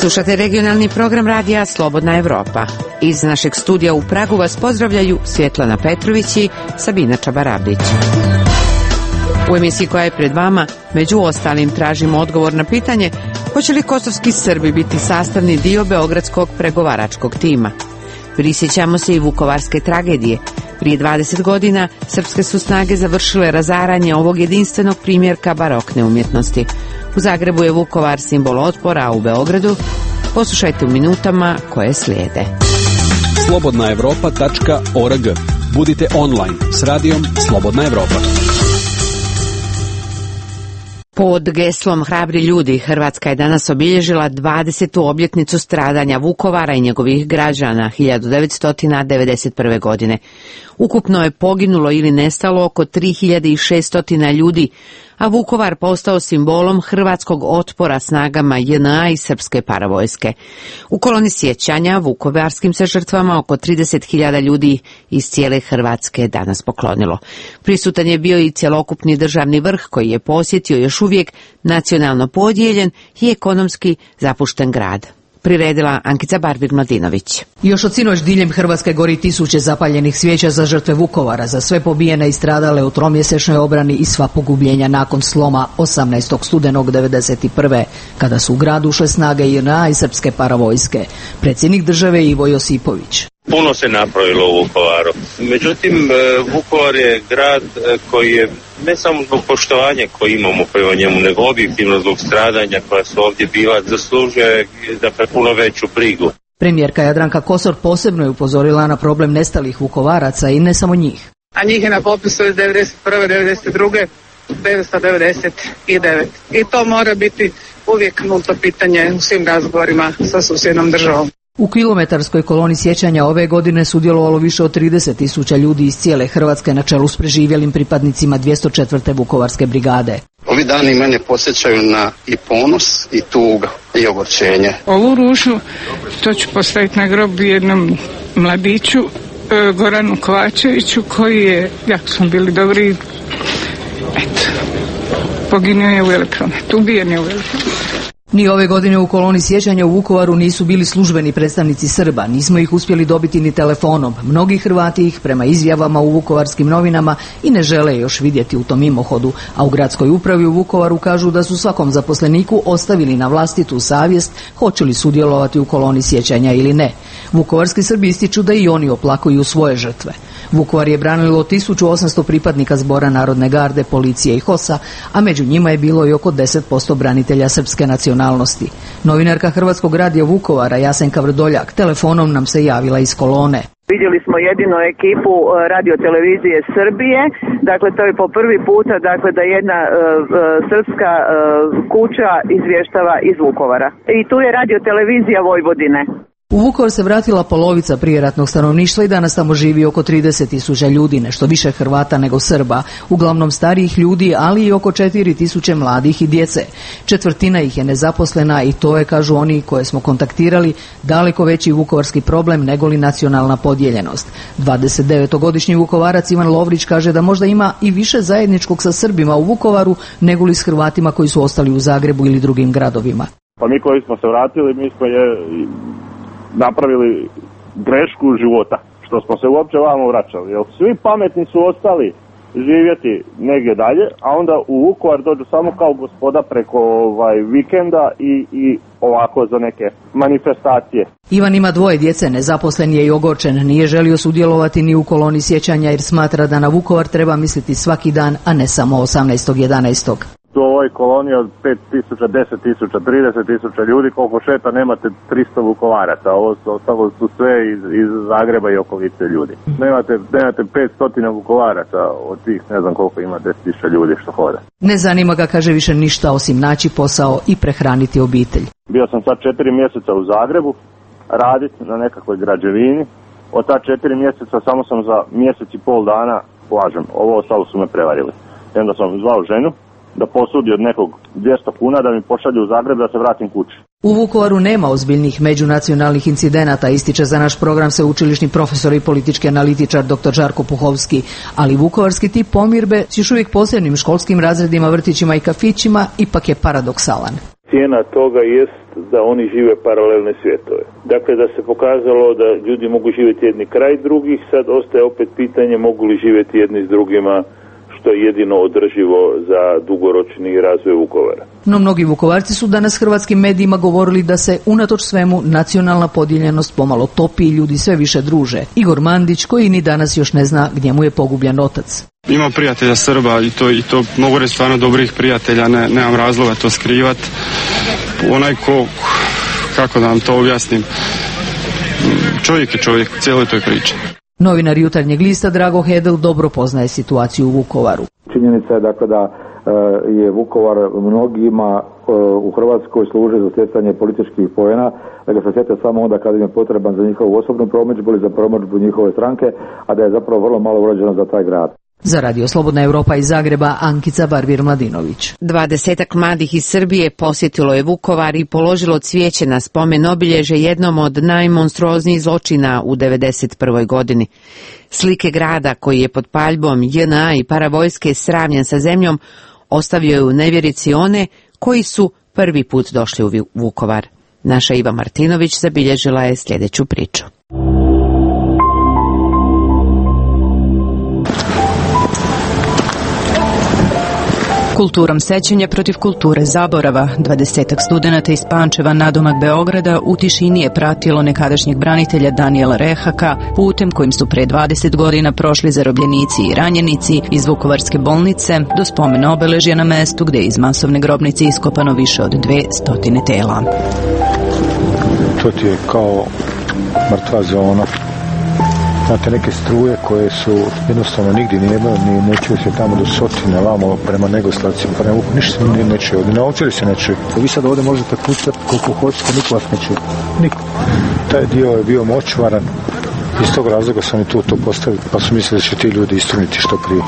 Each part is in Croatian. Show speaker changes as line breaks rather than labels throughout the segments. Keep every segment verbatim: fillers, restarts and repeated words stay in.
Slušate regionalni program radija Slobodna Evropa. Iz našeg studija u Pragu vas pozdravljaju Svjetlana Petrović i Sabina Čabarabić. U emisiji koja je pred vama, među ostalim, tražimo odgovor na pitanje hoće li kosovski Srbi biti sastavni dio beogradskog pregovaračkog tima. Prisjećamo se i vukovarske tragedije. Prije dvadeset godina srpske su snage završile razaranje ovog jedinstvenog primjerka barokne umjetnosti. U Zagrebu je Vukovar simbol otpora, a u Beogradu poslušajte u minutama koje slijede.
slobodna evropa tačka org. Budite online s radijom Slobodna Evropa.
Pod geslom Hrabri ljudi, Hrvatska je danas obilježila dvadesetu obljetnicu stradanja Vukovara i njegovih građana hiljadu devetsto devedeset prve. godine. Ukupno je poginulo ili nestalo oko tri hiljade šesto ljudi, a Vukovar postao simbolom hrvatskog otpora snagama J N A i srpske paravojske. U koloni sjećanja vukovarskim se žrtvama oko trideset hiljada ljudi iz cijele Hrvatske danas poklonilo. Prisutan je bio i cjelokupni državni vrh koji je posjetio još uvijek nacionalno podijeljen i ekonomski zapušten grad. Priredila Ankica Barbir-Mladinović.
Još od sinoć diljem Hrvatske gori tisuće zapaljenih svijeća za žrtve Vukovara, za sve pobijene i stradale u tromjesečnoj obrani i sva pogubljenja nakon sloma osamnaestog studenog devedeset prve. kada su u grad ušle snage J N A i srpske paravojske. Predsjednik države Ivo Josipović.
Puno se napravilo u Vukovaru. Međutim, Vukovar je grad koji je ne samo zbog poštovanja koje imamo prema njemu, nego objektivno zbog stradanja koja su ovdje bila, zaslužuje dakle puno veću brigu.
Premijerka Jadranka Kosor posebno je upozorila na problem nestalih Vukovaraca i ne samo njih.
A njih je na popisu iz devedeset prve. devedeset druge. devetsto devedeset devet. I to mora biti uvijek nulto pitanje u svim razgovorima sa susjednom državom.
U kilometarskoj koloni sjećanja ove godine sudjelovalo više od trideset tisuća ljudi iz cijele Hrvatske na čelu s preživjelim pripadnicima dvjesto četvrte Vukovarske brigade.
Ovi dani mene podsjećaju na i ponos i tugu i ogorčenje.
Ovu ružu to ću postaviti na grob jednom mladiću, Goranu Kovačeviću, koji je, jako smo bili dobri, eto, poginuo je u elektrometu, ubijen je u elektrometu.
Ni ove godine u koloni sjećanja u Vukovaru nisu bili službeni predstavnici Srba, nismo ih uspjeli dobiti ni telefonom. Mnogi Hrvati ih prema izjavama u vukovarskim novinama i ne žele još vidjeti u tom mimohodu, a u gradskoj upravi u Vukovaru kažu da su svakom zaposleniku ostavili na vlastitu savjest hoće li sudjelovati u koloni sjećanja ili ne. Vukovarski Srbi ističu da i oni oplakuju svoje žrtve. Vukovar je branilo tisuću osamsto pripadnika Zbora Narodne garde, policije i HOS-a, a među njima je bilo i oko deset posto branitelja srpske nacionalnosti. Novinarka Hrvatskog radija Vukovara Jasenka Vrdoljak telefonom nam se javila iz kolone.
Vidjeli smo jedinu ekipu radiotelevizije Srbije, dakle to je po prvi puta dakle da jedna uh, srpska uh, kuća izvještava iz Vukovara. I tu je radiotelevizija Vojvodine.
U Vukovar se vratila polovica prijeratnog stanovništva i danas tamo živi oko trideset tisuća ljudi, nešto više Hrvata nego Srba, uglavnom starijih ljudi, ali i oko četiri tisuće mladih i djece. Četvrtina ih je nezaposlena i to je, kažu oni koje smo kontaktirali, daleko veći vukovarski problem nego li nacionalna podijeljenost. dvadesetdevetogodišnji Vukovarac Ivan Lovrić kaže da možda ima i više zajedničkog sa Srbima u Vukovaru nego li s Hrvatima koji su ostali u Zagrebu ili drugim gradovima.
Pa mi koji smo se vratili, mi smo je napravili grešku života, što smo se uopće vamo vraćali, jer svi pametni su ostali živjeti negdje dalje, a onda u Vukovar dođu samo kao gospoda preko ovaj, vikenda i, i ovako za neke manifestacije.
Ivan ima dvoje djece, nezaposlen je i ogorčen, nije želio sudjelovati ni u koloni sjećanja jer smatra da na Vukovar treba misliti svaki dan, a ne samo osamnaestog jedanaestog
U ovoj koloniji od pet tisuća, deset tisuća, trideset tisuća ljudi, koliko šeta nemate tristo Vukovaraca, ovo su, ostalo su sve iz, iz Zagreba i okolice ljudi. Nemate, nemate petsto Vukovaraca od tih, ne znam koliko ima, deset tisuća ljudi što hode.
Ne zanima ga, kaže, više ništa osim naći posao i prehraniti obitelj.
Bio sam sad četiri mjeseca u Zagrebu, raditi na nekakvoj građevini. Od ta četiri mjeseca samo sam za mjesec i pol dana plažem. Ovo ostalo su me prevarili. I onda sam zvao ženu da posudi od nekog dvjesto kuna da mi pošalju u Zagreb da se vratim kući.
U Vukovaru nema ozbiljnih međunacionalnih incidenata, ističe za naš program sveučilišni profesor i politički analitičar dr. Žarko Puhovski, ali vukovarski tip pomirbe s još uvijek posebnim školskim razredima, vrtićima i kafićima ipak je paradoksalan.
Cijena toga jest da oni žive paralelne svjetove. Dakle, da se pokazalo da ljudi mogu živjeti jedni kraj drugih, sad ostaje opet pitanje mogu li živjeti jedni s drugima, što je jedino održivo za dugoročni razvoj Vukovara.
No mnogi Vukovarci su danas hrvatskim medijima govorili da se unatoč svemu nacionalna podijeljenost pomalo topi i ljudi sve više druže. Igor Mandić, koji ni danas još ne zna gdje mu je pogubljen otac.
Ima prijatelja Srba i to, i to mogu reći stvarno dobrih prijatelja, ne, nemam razloga to skrivat. Onaj ko, kako da vam to objasnim, čovjek je čovjek u cijeloj toj priči.
Novinar Jutarnjeg lista Drago Hedel dobro poznaje situaciju u Vukovaru.
Činjenica je dakle da je Vukovar mnogima u Hrvatskoj služi za stjecanje političkih poena, da ga se sjete samo onda kad im je potreban za njihovu osobnu promidžbu ili za promidžbu njihove stranke, a da je zapravo vrlo malo urađeno za taj grad.
Za Radio Slobodna Europa iz Zagreba, Ankica Barvir-Mladinović.
Dvadesetak mladih iz Srbije posjetilo je Vukovar i položilo cvijeće na spomen obilježe jednom od najmonstruoznijih zločina u devedeset prvoj godini. Slike grada koji je pod paljbom J N A i paravojske sravnjen sa zemljom ostavio je u nevjerici one koji su prvi put došli u Vukovar. Naša Iva Martinović zabilježila je sljedeću priču.
Kulturom sećanja protiv kulture zaborava, dvadesetak studenata iz Pančeva nadomak Beograda u tišini je pratilo nekadašnjeg branitelja Danijela Rehaka putem kojim su pre dvadeset godina prošli zarobljenici i ranjenici iz Vukovarske bolnice do spomena obeležja na mestu gdje je iz masovne grobnice iskopano više od dve stotine tela.
To ti je kao mrtva zona. Znate, neke struje koje su jednostavno nigdje nijedno, ni ne čuje se tamo do Sotine, vamo prema Negoslavcima, prema Vuku, ništa se ne čuje, na Ovčari se ne čuje. Vi sad ovdje možete pucati koliko hoćete, niko vas ne čuje. Niko. Taj dio je bio močvaran, iz tog razloga sam i tu to postavio, pa su mislili da će ti ljudi istruniti što prije.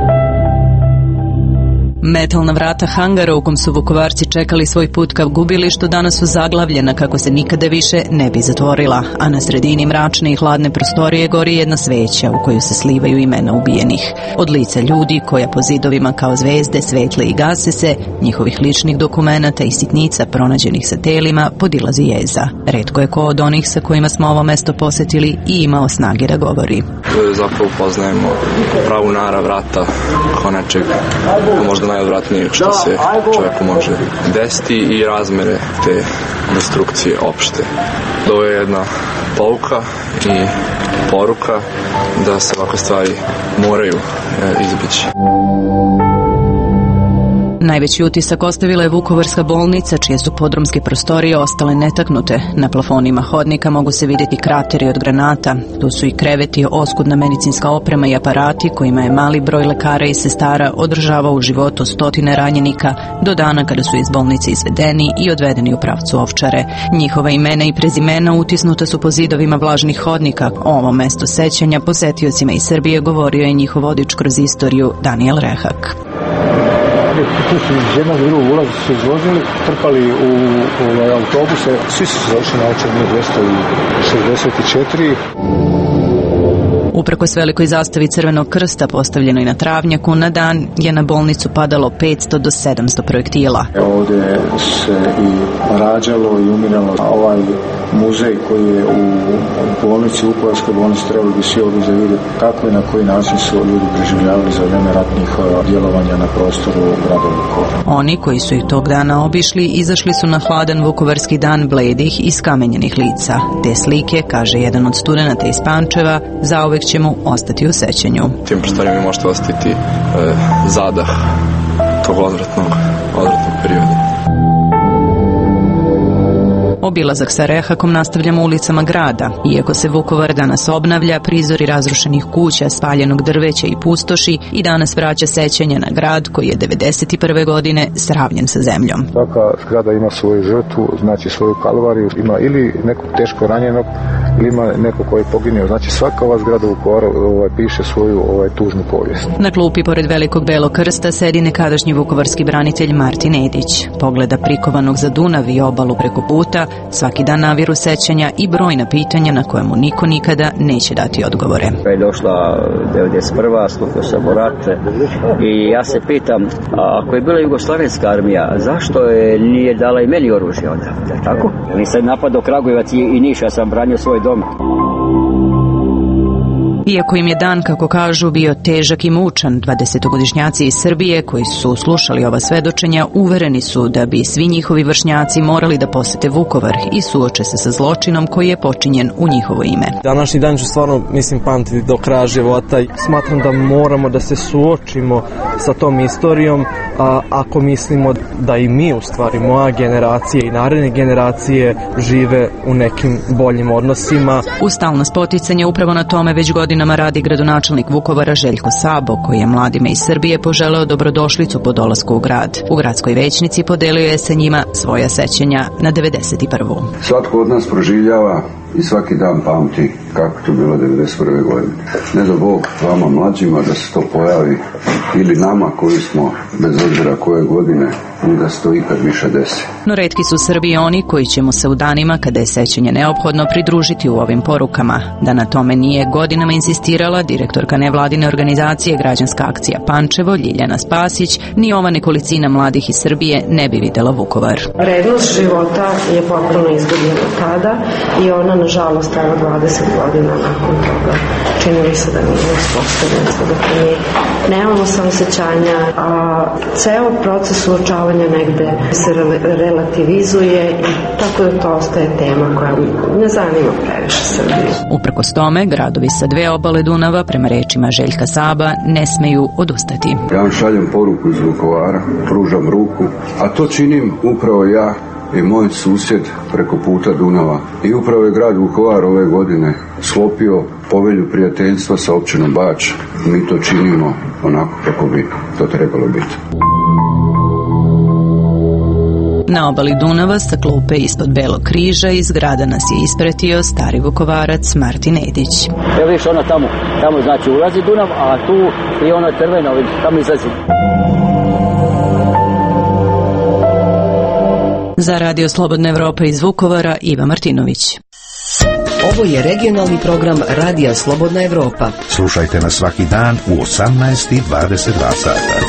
Metalna vrata hangara u kom su Vukovarci čekali svoj put ka gubilištu danas su zaglavljena kako se nikada više ne bi zatvorila, a na sredini mračne i hladne prostorije gori jedna sveća u koju se slivaju imena ubijenih. Od lica ljudi koja po zidovima kao zvezde svetle i gase se, njihovih ličnih dokumenata i sitnica pronađenih sa telima podilazi jeza. Retko je ko od onih sa kojima smo ovo mesto posjetili i imao snage da govori.
Zapravo poznajemo pravu narav rata kao nečeg možda najodvratnijeg što se čovjeku može desiti i razmere te destrukcije opšte. Ovo je jedna pouka i poruka da se ovakve stvari moraju izbjeći.
Najveći utisak ostavila je Vukovarska bolnica, čije su podrumske prostorije ostale netaknute. Na plafonima hodnika mogu se vidjeti krateri od granata. Tu su i kreveti, oskudna medicinska oprema i aparati kojima je mali broj lekara i sestara održavao u životu stotine ranjenika do dana kada su iz bolnice izvedeni i odvedeni u pravcu Ovčare. Njihova imena i prezimena utisnuta su po zidovima vlažnih hodnika. O ovom mestu sećanja posetiocima iz Srbije govorio je njihov vodič kroz istoriju Danijel Rehak.
Tu su iz jednog drugog ulaza su izvozili, trpali u, u autobuse, svi su se došli na Ovčar dvjesto šezdeset četiri.
Uprkos velikoj zastavi Crvenog krsta postavljenoj na travnjaku, na dan je na bolnicu padalo petsto do sedamsto projektila.
Ovdje se i rađalo i umiralo. Ovaj muzej koji je u bolnici, Vukovarskoj bolnici, trebali bi svi ovdje vidjeti kako i na koji način su ljudi preživljavali za vrijeme ratnih djelovanja na prostoru grada Vukovara.
Oni koji su ih tog dana obišli, izašli su na hladan vukovarski dan bledih i skamenjenih lica. Te slike, kaže jedan od studenata iz Pančeva, zauvek će mu ostati u sećanju.
Tim prostorima možete ostati e, zadah tog odvratnog, odvratnog perioda.
Obilazak sa Rehakom nastavljamo ulicama grada. Iako se Vukovar danas obnavlja, prizori razrušenih kuća, spaljenog drveća i pustoši i danas vraća sećanje na grad koji je devedeset prve godine sravnjen sa zemljom.
Svaka zgrada ima svoju žrtvu, znači svoju kalvariju, ima ili nekog teško ranjenog ili ima neko koji je poginio. Znači svaka ova zgrada u Vukovaru ovaj, piše svoju ovaj, tužnu povijest.
Na klupi pored Velikog belog krsta sedi nekadašnji vukovarski branitelj Martin Edić. Pogleda prikovanog za Dunav i obalu preko puta, svaki dan naviru sećanja i brojna pitanja na koje mu niko nikada neće dati odgovore.
Je došla devedeset prva slupio sam u rat i ja se pitam, ako je bila jugoslavenska armija, zašto je nije dala i meni oružje onda? Da, tako? Nisam napadao Kragujevac i Niš, ja sam branio svoj dom.
Iako im je dan, kako kažu, bio težak i mučan, dvadesetogodišnjaci iz Srbije koji su slušali ova svedočenja uvereni su da bi svi njihovi vršnjaci morali da posete Vukovar i suoče se sa zločinom koji je počinjen u njihovo ime.
Današnji dan ću stvarno, mislim, pamtiti do kraja života. Smatram da moramo da se suočimo sa tom istorijom, a ako mislimo da i mi, u stvari, moja generacija i naredne generacije žive u nekim boljim odnosima.
U stalno spoticanje upravo na tome već godinama radi gradonačelnik Vukovara Željko Sabo, koji je mladima iz Srbije poželeo dobrodošlicu po dolasku u grad. U gradskoj većnici podelio je sa njima svoja sećanja na devedeset prvu.
Svatko od nas proživljava i svaki dan pamti kako to bilo devedeset prve godine. Ne da Bog vama mlađima da se to pojavi ili nama koji smo bez obzira koje godine i da se to ikad više desi.
No retki su Srbi oni koji će mu se u danima kada je sećanje neophodno pridružiti u ovim porukama. Da na tome nije godinama insistirala direktorka nevladine organizacije Građanska akcija Pančevo Ljiljana Spasić, ni ova nekolicina mladih iz Srbije ne bi videla Vukovar.
Vrednost života je potpuno izgubljena tada i ona nažalost evo dvadeset godina nakon toga činili se da nije uspostavljen. Dakle, mi nemamo samosećanja, a ceo proces suočavanja negde se relativizuje i tako da to ostaje tema koja ne zanima previše Srbiju.
Uprkos tome, gradovi sa dve obale Dunava, prema rečima Željka Saba, ne smeju odustati.
Ja vam šaljem poruku iz Vukovara, pružam ruku, a to činim upravo ja i moj susjed preko puta Dunava. I upravo je grad Vukovar ove godine sklopio povelju prijateljstva sa općinom Bač. Mi to činimo onako kako bi to trebalo biti.
Na obali Dunava sa klupe ispod Belog križa iz grada nas je ispratio stari Vukovarac Martin Edić.
Evo viš ono tamo, tamo znači ulazi Dunav, a tu je ono crveno, tamo izlazi.
Za Radio Slobodna Evropa iz Vukovara, Iva Martinović.
Ovo je regionalni program Radija Slobodna Evropa.
Slušajte nas svaki dan u osamnaest i dvadeset dva sata.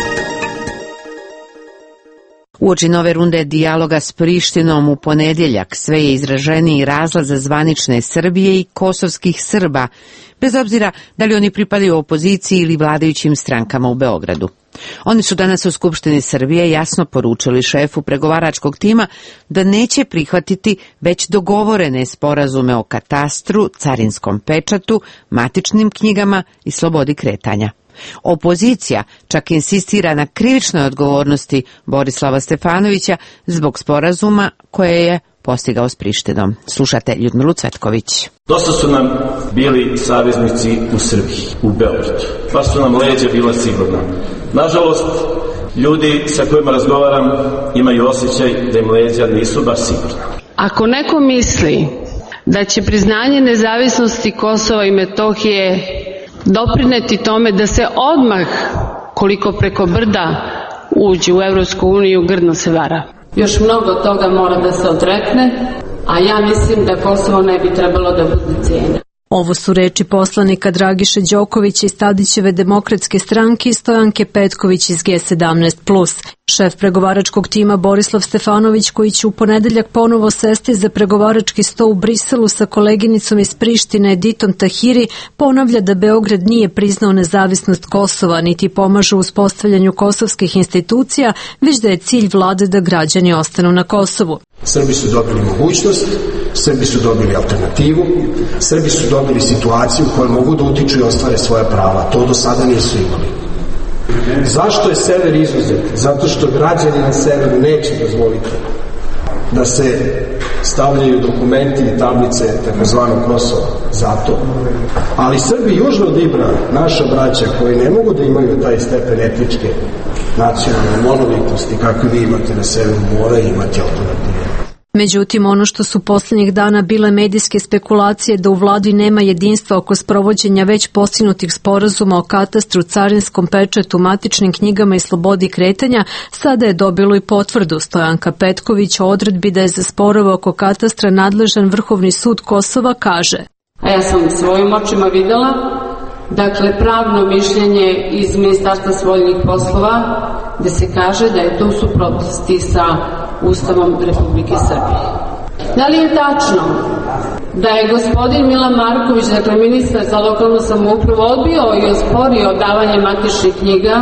Uoči nove runde dijaloga s Prištinom u ponedjeljak sve je izraženiji razlaz za zvanične Srbije i kosovskih Srba, bez obzira da li oni pripadaju opoziciji ili vladajućim strankama u Beogradu. Oni su danas u Skupštini Srbije jasno poručili šefu pregovaračkog tima da neće prihvatiti već dogovorene sporazume o katastru, carinskom pečatu, matičnim knjigama i slobodi kretanja. Opozicija čak insistira na krivičnoj odgovornosti Borislava Stefanovića zbog sporazuma koje je postigao s Prištinom. Slušate Ljudmilu Cvetković.
Dosta su nam bili saveznici u Srbiji, u Beogradu. Baš su nam leđa bila sigurna. Nažalost, ljudi sa kojima razgovaram imaju osjećaj da im leđa nisu baš sigurna.
Ako neko misli da će priznanje nezavisnosti Kosova i Metohije doprineti tome da se odmah, koliko preko brda, uđe u Evropsku uniju, grdno se vara.
Još mnogo toga mora da se odrekne, a ja mislim da Kosovo ne bi trebalo da bude cijena.
Ovo su reči poslanika Dragiše Đokovića iz Tadićeve demokratske stranke i Stojanke Petković iz G sedamnaest plus. Šef pregovaračkog tima Borislav Stefanović, koji će u ponedeljak ponovo sesti za pregovarački sto u Briselu sa koleginicom iz Prištine Editom Tahiri, ponavlja da Beograd nije priznao nezavisnost Kosova, niti pomaže u uspostavljanju kosovskih institucija, već da je cilj vlade da građani ostanu na Kosovu.
Srbi su dobili mogućnost, Srbi su dobili alternativu, Srbi su dobili situaciju u kojoj mogu da utiču i ostvare svoja prava. To do sada nisu imali. Zašto je sever izuzet? Zato što građani na severu neće dozvoliti da se stavljaju dokumenti i tablice takozvanog Kosova. Zato. Ali Srbi južno od Ibra, naša braća koji ne mogu da imaju taj stepen etničke nacionalne monolitnosti kakve vi imate na severu, moraju imati alternative.
Međutim, ono što su posljednjih dana bile medijske spekulacije da u vladi nema jedinstva oko sprovođenja već postignutih sporazuma o katastru, carinskom pečetu, matičnim knjigama i slobodi kretanja, sada je dobilo i potvrdu. Stojanka Petković o odredbi da je za sporove oko katastra nadležan Vrhovni sud Kosova kaže:
A ja sam svojim očima videla, dakle, pravno mišljenje iz Ministarstva spoljnih poslova gde se kaže da je to u suprotnosti sa Ustavom Republike Srbije. Da li je tačno da je gospodin Milan Marković, dakle ministar za lokalnu samoupravu, odbio i osporio davanje matičnih knjiga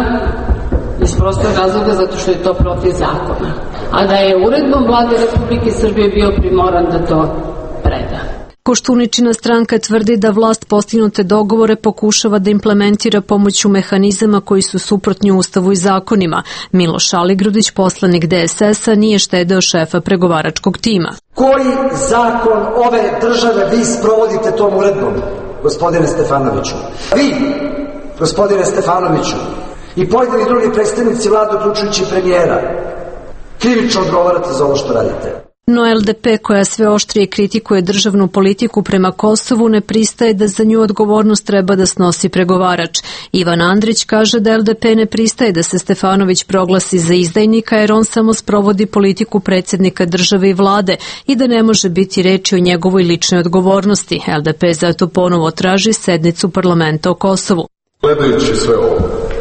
iz prostog razloga zato što je to protiv zakona, a da je uredbom Vlade Republike Srbije bio primoran da to preda?
Koštuničina stranka tvrdi da vlast postignute dogovore pokušava da implementira pomoću mehanizama koji su suprotni Ustavu i zakonima. Miloš Aligrudić, poslanik D S S-a, nije štedeo šefa pregovaračkog tima.
Koji zakon ove države vi sprovodite tom uredbom, gospodine Stefanoviću? Vi, gospodine Stefanoviću, i pojedini drugi predstavnici vlade, uključujući premijera, krivično odgovarate za ovo što radite.
No L D P, koja sve oštrije kritikuje državnu politiku prema Kosovu, ne pristaje da za nju odgovornost treba da snosi pregovarač. Ivan Andrić kaže da L D P ne pristaje da se Stefanović proglasi za izdajnika jer on samo sprovodi politiku predsjednika države i vlade i da ne može biti reči o njegovoj ličnoj odgovornosti. L D P zato ponovo traži sednicu parlamenta o Kosovu.
Gledajući sve ovo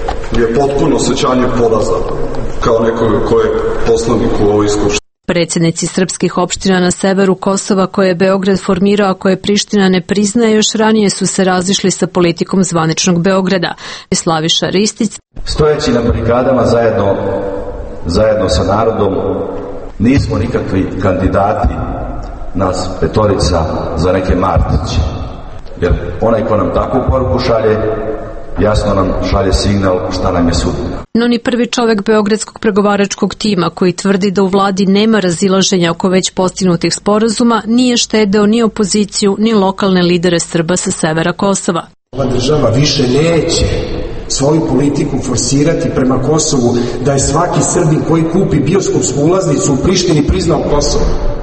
je potpuno osjećanje poraza kao neko ko je poslanik u ovoj skupštini.
Predsjednici srpskih opština na severu Kosova koje je Beograd formirao, a koje Priština ne priznaje, još ranije su se razišli sa politikom zvaničnog Beograda. Slaviša Ristic:
Stojeći na barikadama zajedno, zajedno sa narodom, nismo nikakvi kandidati, nas petorica, za neke Martiće. Jer onaj ko nam takvu poruku šalje, jasno nam šalje signal šta nam je sudbina.
No ni prvi čovek beogradskog pregovaračkog tima, koji tvrdi da u vladi nema razilaženja oko već postignutih sporazuma, nije štedeo ni opoziciju ni lokalne lidere Srba sa severa Kosova.
Ova država više neće svoju politiku forsirati prema Kosovu da je svaki Srbin koji kupi bioskopsku ulaznicu u Prištini priznao Kosovo.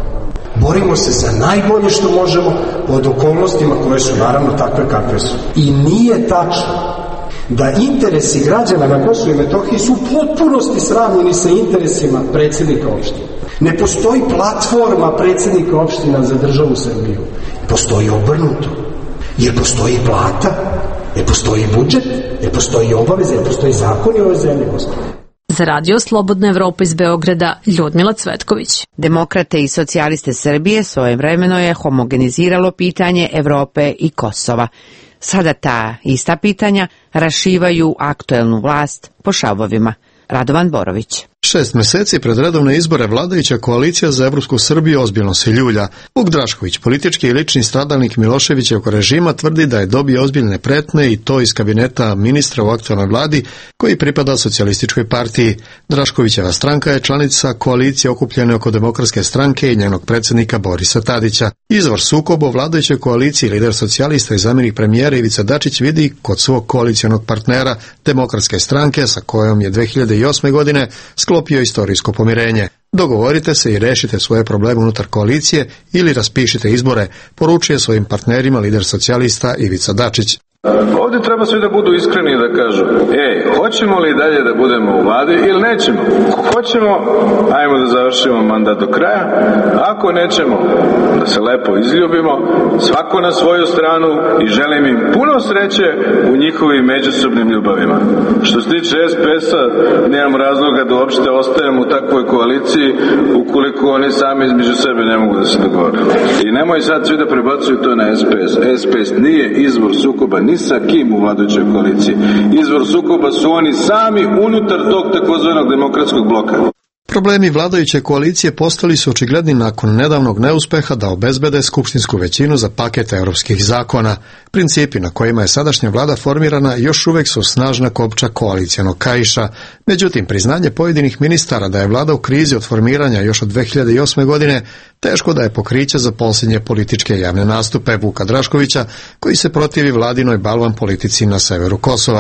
Borimo se za najbolje što možemo pod okolnostima koje su naravno takve kakve su. I nije tačno da interesi građana na Kosovu i Metohiji su u potpunosti sravnjeni sa interesima predsjednika opština. Ne postoji platforma predsjednika opština za državu Srbiju. Postoji obrnuto. Jer postoji plata, jer postoji budžet, jer postoji obaveze, jer postoji zakon i ove zemlje, gospodine.
Za Radio Slobodna Evropa iz Beograda, Ljudmila Cvetković.
Demokrate i socijaliste Srbije svojevremeno je homogeniziralo pitanje Evrope i Kosova. Sada ta ista pitanja rašivaju aktuelnu vlast po šavovima. Radovan Borović.
Šest meseci pred redovne izbore vladajuća koalicija za Evropsku Srbiju ozbiljno se ljulja. Vuk Drašković, politički i lični stradalnik Miloševićevog režima, tvrdi da je dobio ozbiljne pretnje i to iz kabineta ministra u aktualnoj vladi koji pripada socijalističkoj partiji. Draškovićeva stranka je članica koalicije okupljene oko Demokratske stranke i njenog predsjednika Borisa Tadića. Izvor sukoba u vladajućoj koaliciji lider socijalista i zamjenik premijera Ivica Dačić vidi kod svog koalicionog partnera Demokratske stranke sa kojom je dve hiljade osme godine sklopio istorijsko pomirenje. Dogovorite se i rešite svoje probleme unutar koalicije ili raspišite izbore, poručuje svojim partnerima lider socijalista Ivica Dačić.
Ovdje treba svi da budu iskreni i da kažu, ej, hoćemo li dalje da budemo u vladi ili nećemo? Ako hoćemo, ajmo da završimo mandat do kraja, ako nećemo, da se lepo izljubimo, svako na svoju stranu i želim im puno sreće u njihovim međusobnim ljubavima. Što se tiče S P S-a, nemam razloga da uopšte ostajem u takvoj koaliciji ukoliko oni sami između sebe ne mogu da se dogovore. I nemoj sad svi da prebacuju to na S P S. S P S nije izvor sukoba ni sa kim u vladajućoj koaliciji. Izvor sukoba su oni sami unutar tog takozvanog demokratskog bloka.
Problemi vladajuće koalicije postali su očigledni nakon nedavnog neuspeha da obezbede skupštinsku većinu za paket europskih zakona. Principi na kojima je sadašnja vlada formirana još uvek su snažna kopča koalicijanog kaiša. Međutim, priznanje pojedinih ministara da je vlada u krizi od formiranja još od dve hiljade osme godine teško da je pokriće za posljednje političke javne nastupe Vuka Draškovića, koji se protivi vladinoj balvan politici na severu Kosova.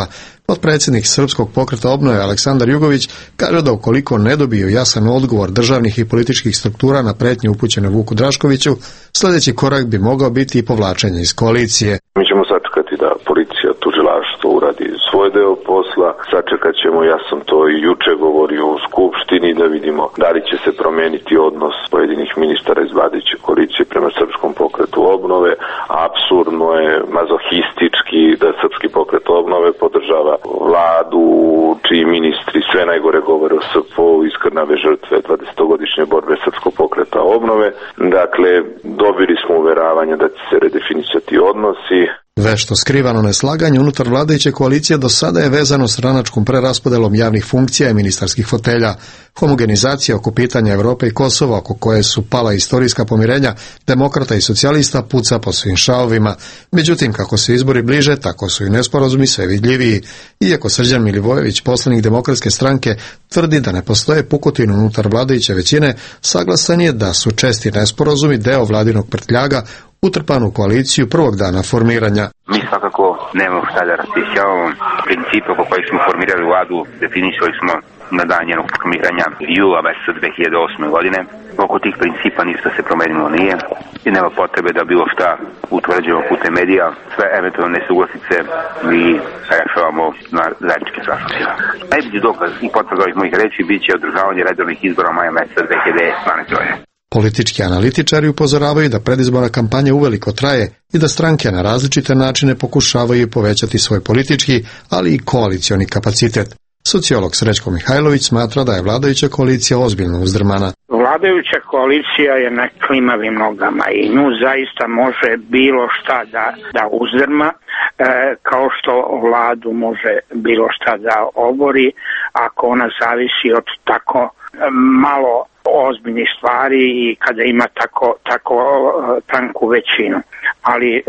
Potpredsjednik Srpskog pokreta obnove Aleksandar Jugović kaže da ukoliko ne dobiju jasan odgovor državnih i političkih struktura na pretnje upućene Vuku Draškoviću, sljedeći korak bi mogao biti i povlačenje iz koalicije.
Mi ćemo sačekati da policija, tužilaštvo uradi svoj deo posla, sačekat ćemo, ja sam to i juče govorio u Skupštini, da vidimo da li će se promeniti odnos pojedinih ministara iz vladajuće koalicije prema Srpskom pokretu obnove. Apsurdno je, mazohistički da Srpski pokret obnove podržava vladu čiji ministri sve najgore govore o S P O, iskrnave žrtve dvadesetogodišnje borbe Srpskog pokreta obnove. Dakle, dobili smo uveravanja da će se redefinisati odnosi.
Vešto skrivano neslaganje unutar vladajuće koalicije do sada je vezano s stranačkom preraspodelom javnih funkcija i ministarskih fotelja. Homogenizacija oko pitanja Europe i Kosova, oko koje su pala istorijska pomirenja demokrata i socijalista, puca po svim šavovima. Međutim, kako se izbori bliže, tako su i nesporazumi sve vidljiviji. Iako Srđan Milivojević, poslanik Demokratske stranke, tvrdi da ne postoje pukotine unutar vladajuće većine, saglasan je da su česti nesporazumi deo vladinog prtljaga utrpan u koaliciju prvog dana formiranja.
Mi svakako nemamo šta da raspisjavamo. Principe po kojih smo formirali vladu definisali smo na dan njenog formiranja jula meseca dve hiljade osme. godine. Oko tih principa ništa se promenilo nije i nema potrebe da bilo šta utvrđujemo putem medija. Sve eventualne nesuglasice mi rešavamo na zajedničkim sastancima. Najbolji dokaz i potvrda ovih mojih reči bit će održavanje redovnih izbora maja meseca dve hiljade dvanaeste. godine.
Politički analitičari upozoravaju da predizborna kampanja uveliko traje i da stranke na različite načine pokušavaju povećati svoj politički, ali i koalicioni kapacitet. Sociolog Srećko Mihajlović smatra da je vladajuća koalicija ozbiljno uzdrmana.
Vladajuća koalicija je na klimavim nogama i nju zaista može bilo šta da, da uzdrma, e, kao što vladu može bilo šta da obori, ako ona zavisi od tako malo ozbiljnih stvari i kada ima tako, tako tanku većinu. Ali e,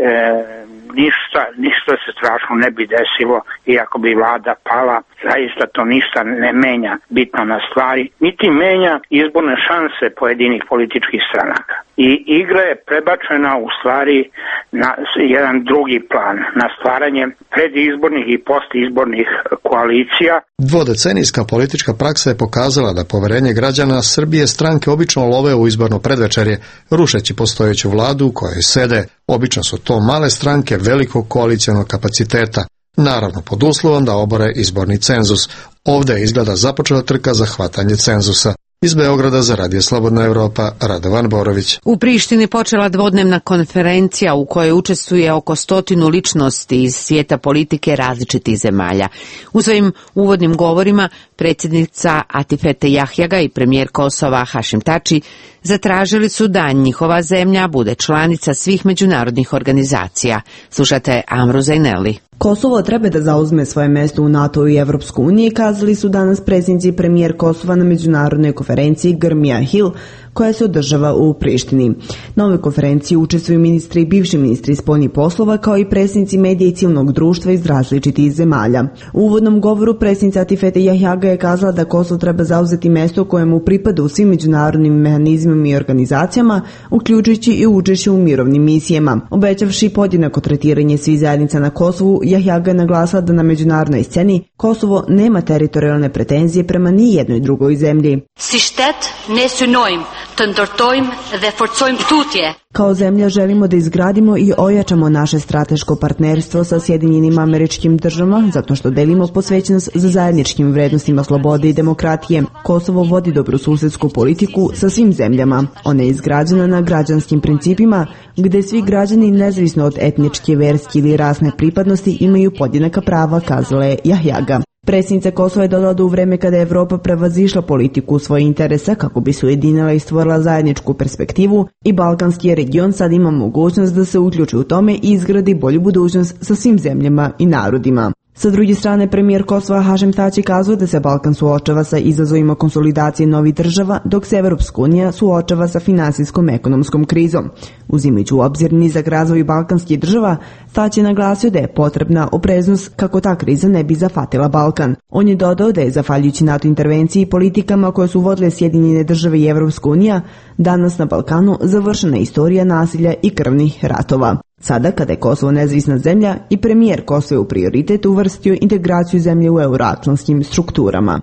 ništa, ništa se strašno ne bi desilo i ako bi vlada pala, zaista to ništa ne menja bitno na stvari, niti menja izborne šanse pojedinih političkih stranaka. I igra je prebačena u stvari na jedan drugi plan, na stvaranje predizbornih i postizbornih koalicija.
Dvodecenijska politička praksa je pokazala da poverenje građana Srbije stranke obično love u izborno predvečerje, rušeći postojeću vladu u kojoj sede. Obično su to male stranke velikog koalicijonog kapaciteta, naravno pod uslovom da obore izborni cenzus. Ovdje je izgleda započela trka za hvatanje cenzusa. Iz Beograda za Radio Slobodna Evropa, Radovan Borović.
U Prištini počela dvodnevna konferencija u kojoj učestvuje oko stotinu ličnosti iz svijeta politike različitih zemalja. U svojim uvodnim govorima predsjednica Atifete Jahjaga i premijer Kosova Hašim Tači zatražili su da njihova zemlja bude članica svih međunarodnih organizacija. Slušate Amru Zajneli.
Kosovo treba da zauzme svoje mjesto u NATO i Evropsku uniju, kazali su danas predsjednici i premijer Kosova na međunarodnoj konferenciji Grmija Hill, koja se održava u Prištini. Na ovoj konferenciji učestvuju ministri i bivši ministri spoljnih poslova, kao i predsjednici medija i civilnog društva iz različitih zemalja. U uvodnom govoru predsjednica Atifete Jahjaga je kazala da Kosovo treba zauzeti mjesto kojemu pripada u svim međunarodnim mehanizmima i organizacijama, uključujući i učešće u mirovnim misijama. Obećavši podjednako tretiranje svih zajednica na Kosovu, Jahjaga je naglasila da na međunarodnoj sceni Kosovo nema teritorijalne pretenzije prema ni jednoj drugoj zemlji.
Si štet ne synojmë të ndërtojmë dhe forcojmë tutje.
Kao zemlja želimo da izgradimo i ojačamo naše strateško partnerstvo sa Sjedinjenim Američkim Državama zato što delimo posvećenost za zajedničkim vrednostima slobode i demokratije. Kosovo vodi dobrosusedsku politiku sa svim zemljama. Ona je izgrađena na građanskim principima gde svi građani nezavisno od etničke, verske ili rasne pripadnosti imaju podjednaka prava, kazala je Jahjaga. Predsjednica Kosova je dodala da u vreme kada je Evropa prevazišla politiku u svoje interese kako bi se ujedinila i stvorila zajedničku perspektivu i balkanski region sad ima mogućnost da se uključi u tome i izgradi bolju budućnost sa svim zemljama i narodima. Sa druge strane, premijer Kosova Hašim Tači kazuje da se Balkan suočava sa izazovima konsolidacije novih država, dok se Evropska unija suočava sa finansijskom ekonomskom krizom. Uzimajući u obzir nizak razvoj balkanskih država, Tači je naglasio da je potrebna opreznost kako ta kriza ne bi zafatila Balkan. On je dodao da je, zahvaljujući NATO intervenciji i politikama koje su vodile Sjedinjene države i Evropska unija, danas na Balkanu završena istorija nasilja i krvnih ratova. Sada, kada je Kosovo nezavisna zemlja, i premijer Kosova je u prioritet uvrstio integraciju zemlje u euroatlantskim strukturama.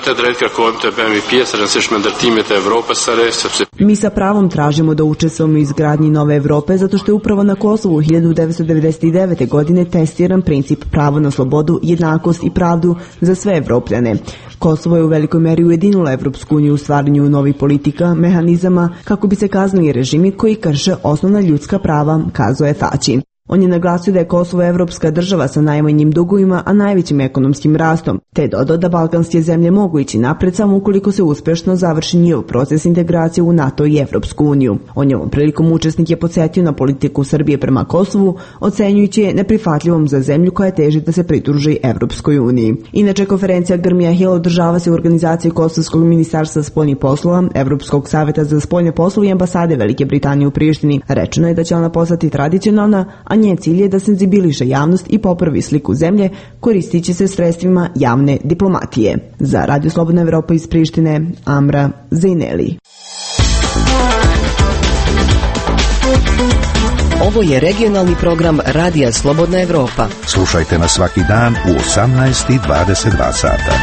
Mi sa pravom tražimo da učestvujemo u izgradnji nove Evrope zato što je upravo na Kosovu hiljadu devetsto devedeset devete. godine testiran princip pravo na slobodu, jednakost i pravdu za sve Evropljane. Kosovo je u velikoj meri ujedinilo Evropsku uniju u stvaranju novih politika, mehanizama kako bi se kaznili režimi koji krše osnovna ljudska prava, kazao je Tači. On je naglasio da je Kosovo evropska država sa najmanjim dugovima, a najvećim ekonomskim rastom, te dodao da balkanske zemlje mogu ići napred samo ukoliko se uspešno završi njihov proces integracije u NATO i Evropsku uniju. On je ovom prilikom učesnik je podsjetio na politiku Srbije prema Kosovu, ocenjujući je neprihvatljivom za zemlju koja teži da se pridruži Evropskoj uniji. Inače, konferencija Grmija Hill održava se u organizaciji Kosovskog ministarstva spoljnih poslova, Evropskog saveta za spoljne poslove i ambasade Velike Britanije u Prištini. Rečeno je da će ona postati tradicionalna, a njen cilj je da senzibiliše javnost i popravi sliku zemlje koristići se sredstvima javne diplomatije. Za Radio Slobodna Evropa iz Prištine, Amra Zejneli.
Ovo je regionalni program Radija Slobodna Evropa.
Slušajte nas svaki dan u osamnaest i dvadeset dva sata.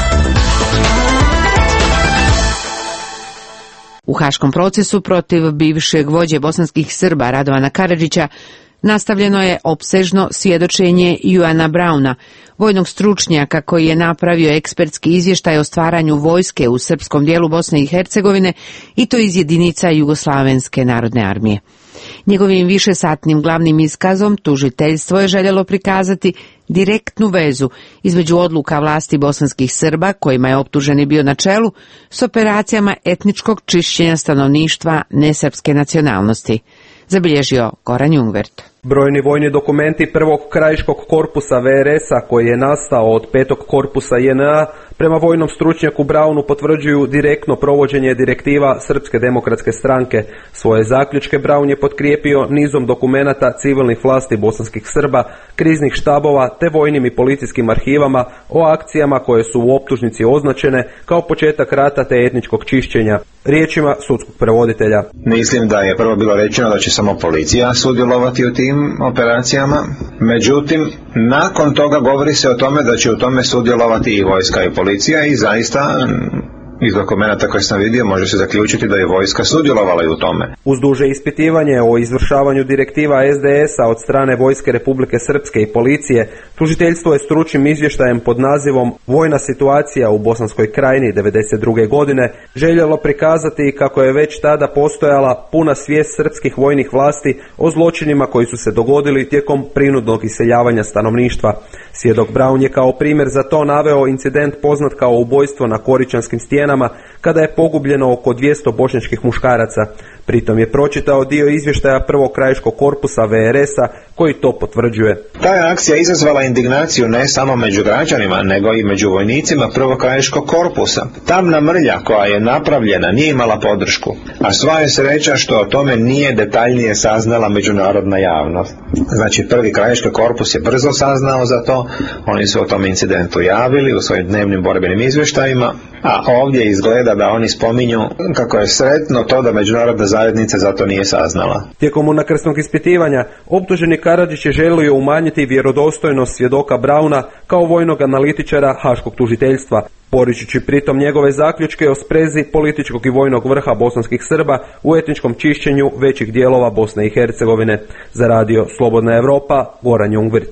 U haškom procesu protiv bivšeg vođe bosanskih Srba Radovana Karadžića nastavljeno je opsežno svjedočenje Juana Brauna, vojnog stručnjaka koji je napravio ekspertski izvještaj o stvaranju vojske u srpskom dijelu Bosne i Hercegovine i to iz jedinica Jugoslavenske narodne armije. Njegovim višesatnim glavnim iskazom tužiteljstvo je željelo prikazati direktnu vezu između odluka vlasti bosanskih Srba, kojima je optuženi bio na čelu, s operacijama etničkog čišćenja stanovništva nesrpske nacionalnosti, zabilježio Goran Jungvert.
Brojni vojni dokumenti prvog krajiškog korpusa V R S-a koji je nastao od petog korpusa J N A prema vojnom stručnjaku Braunu potvrđuju direktno provođenje direktiva Srpske demokratske stranke. Svoje zaključke Braun je potkrijepio nizom dokumenata civilnih vlasti bosanskih Srba, kriznih štabova te vojnim i policijskim arhivama o akcijama koje su u optužnici označene kao početak rata te etničkog čišćenja. Riječima sudskog prevoditelja.
Mislim da je prvo bilo rečeno da će samo policija sudjelovati u tim operacijama, međutim nakon toga govori se o tome da će u tome sudjelovati i vojska i policija i zaista iz dokumenta koje sam vidio može se zaključiti da je vojska sudjelovala i u tome.
Uz duže ispitivanje o izvršavanju direktiva S D S-a od strane Vojske Republike Srpske i policije, tužiteljstvo je stručnim izvještajem pod nazivom Vojna situacija u Bosanskoj krajini devedeset druge. godine željelo prikazati kako je već tada postojala puna svijest srpskih vojnih vlasti o zločinima koji su se dogodili tijekom prinudnog iseljavanja stanovništva. Svjedok Braun je kao primjer za to naveo incident poznat kao ubojstvo na Koričanskim stijenama, kada je pogubljeno oko dvjesto bošnjačkih muškaraca. Pritom je pročitao dio izvještaja prvog krajiškog korpusa V R S-a koji to potvrđuje.
Ta je akcija izazvala indignaciju ne samo među građanima, nego i među vojnicima prvog krajiškog korpusa. Tamna mrlja koja je napravljena nije imala podršku, a sva je sreća što o tome nije detaljnije saznala međunarodna javnost. Znači prvi krajiški korpus je brzo saznao za to, oni su o tom incidentu javili u svojim dnevnim borbenim izvještajima, a ovdje izgleda da oni spominju kako je sretno to da međunarodna zajednica za to nije saznala.
Tijekom unakrsnog ispitivanja, optuženi Karadžić je želio umanjiti vjerodostojnost svjedoka Brauna kao vojnog analitičara haškog tužiteljstva, poričući pritom njegove zaključke o sprezi političkog i vojnog vrha bosanskih Srba u etničkom čišćenju većih dijelova Bosne i Hercegovine. Za Radio Slobodna Evropa, Goran Jungvrt.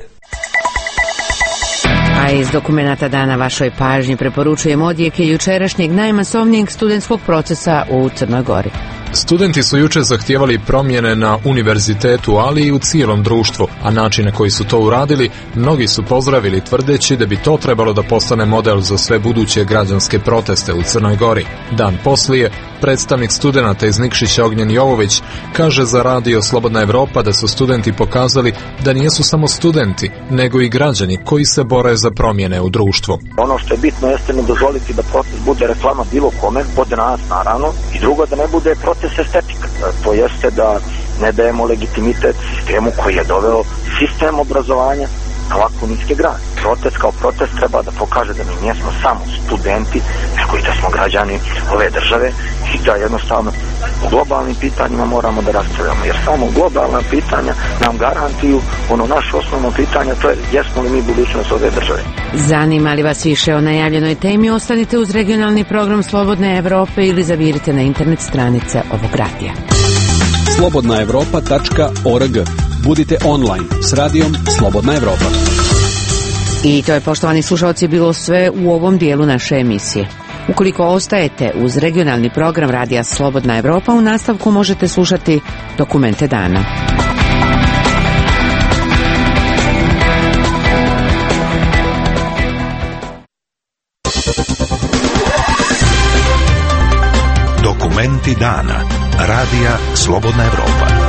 A iz dokumenata dana vašoj pažnji preporučujemo odjeke jučerašnjeg najmasovnijeg studentskog procesa u Crnoj Gori.
Studenti su juče zahtijevali promjene na univerzitetu, ali i u cijelom društvu, a načine koji su to uradili, mnogi su pozdravili tvrdeći da bi to trebalo da postane model za sve buduće građanske proteste u Crnoj Gori. Dan poslije, predstavnik studenata iz Nikšića Ognjen Jovović kaže za Radio Slobodna Evropa da su studenti pokazali da nisu samo studenti, nego i građani koji se bore za promjene u društvu.
Ono što je bitno jeste ne dozvoliti da protest bude reklama bilo kome, pod nas naravno, i drugo da ne bude protest estetika. To jeste da ne dajemo legitimitet sistemu koji je doveo sistem obrazovanja na ovako niske grane. Protest kao protest treba da pokaže da mi nismo samo studenti, nego i da smo građani ove države i da jednostavno o globalnim pitanjima moramo da raspravljamo, jer samo globalna pitanja nam garantuju ono naše osnovno pitanje, to je jesmo li mi budućnost ove države.
Zanima li vas više o najavljenoj temi? Ostanite uz regionalni program Slobodne Evrope ili zavirite na internet stranice ovog radija.
slobodna evropa tačka org. Budite online s radijom Slobodna Evropa.
I to je, poštovani slušalci, bilo sve u ovom dijelu naše emisije. Ukoliko ostajete uz regionalni program radija Slobodna Evropa, u nastavku možete slušati Dokumente dana.
Dokumenti dana. Radija Slobodna Evropa.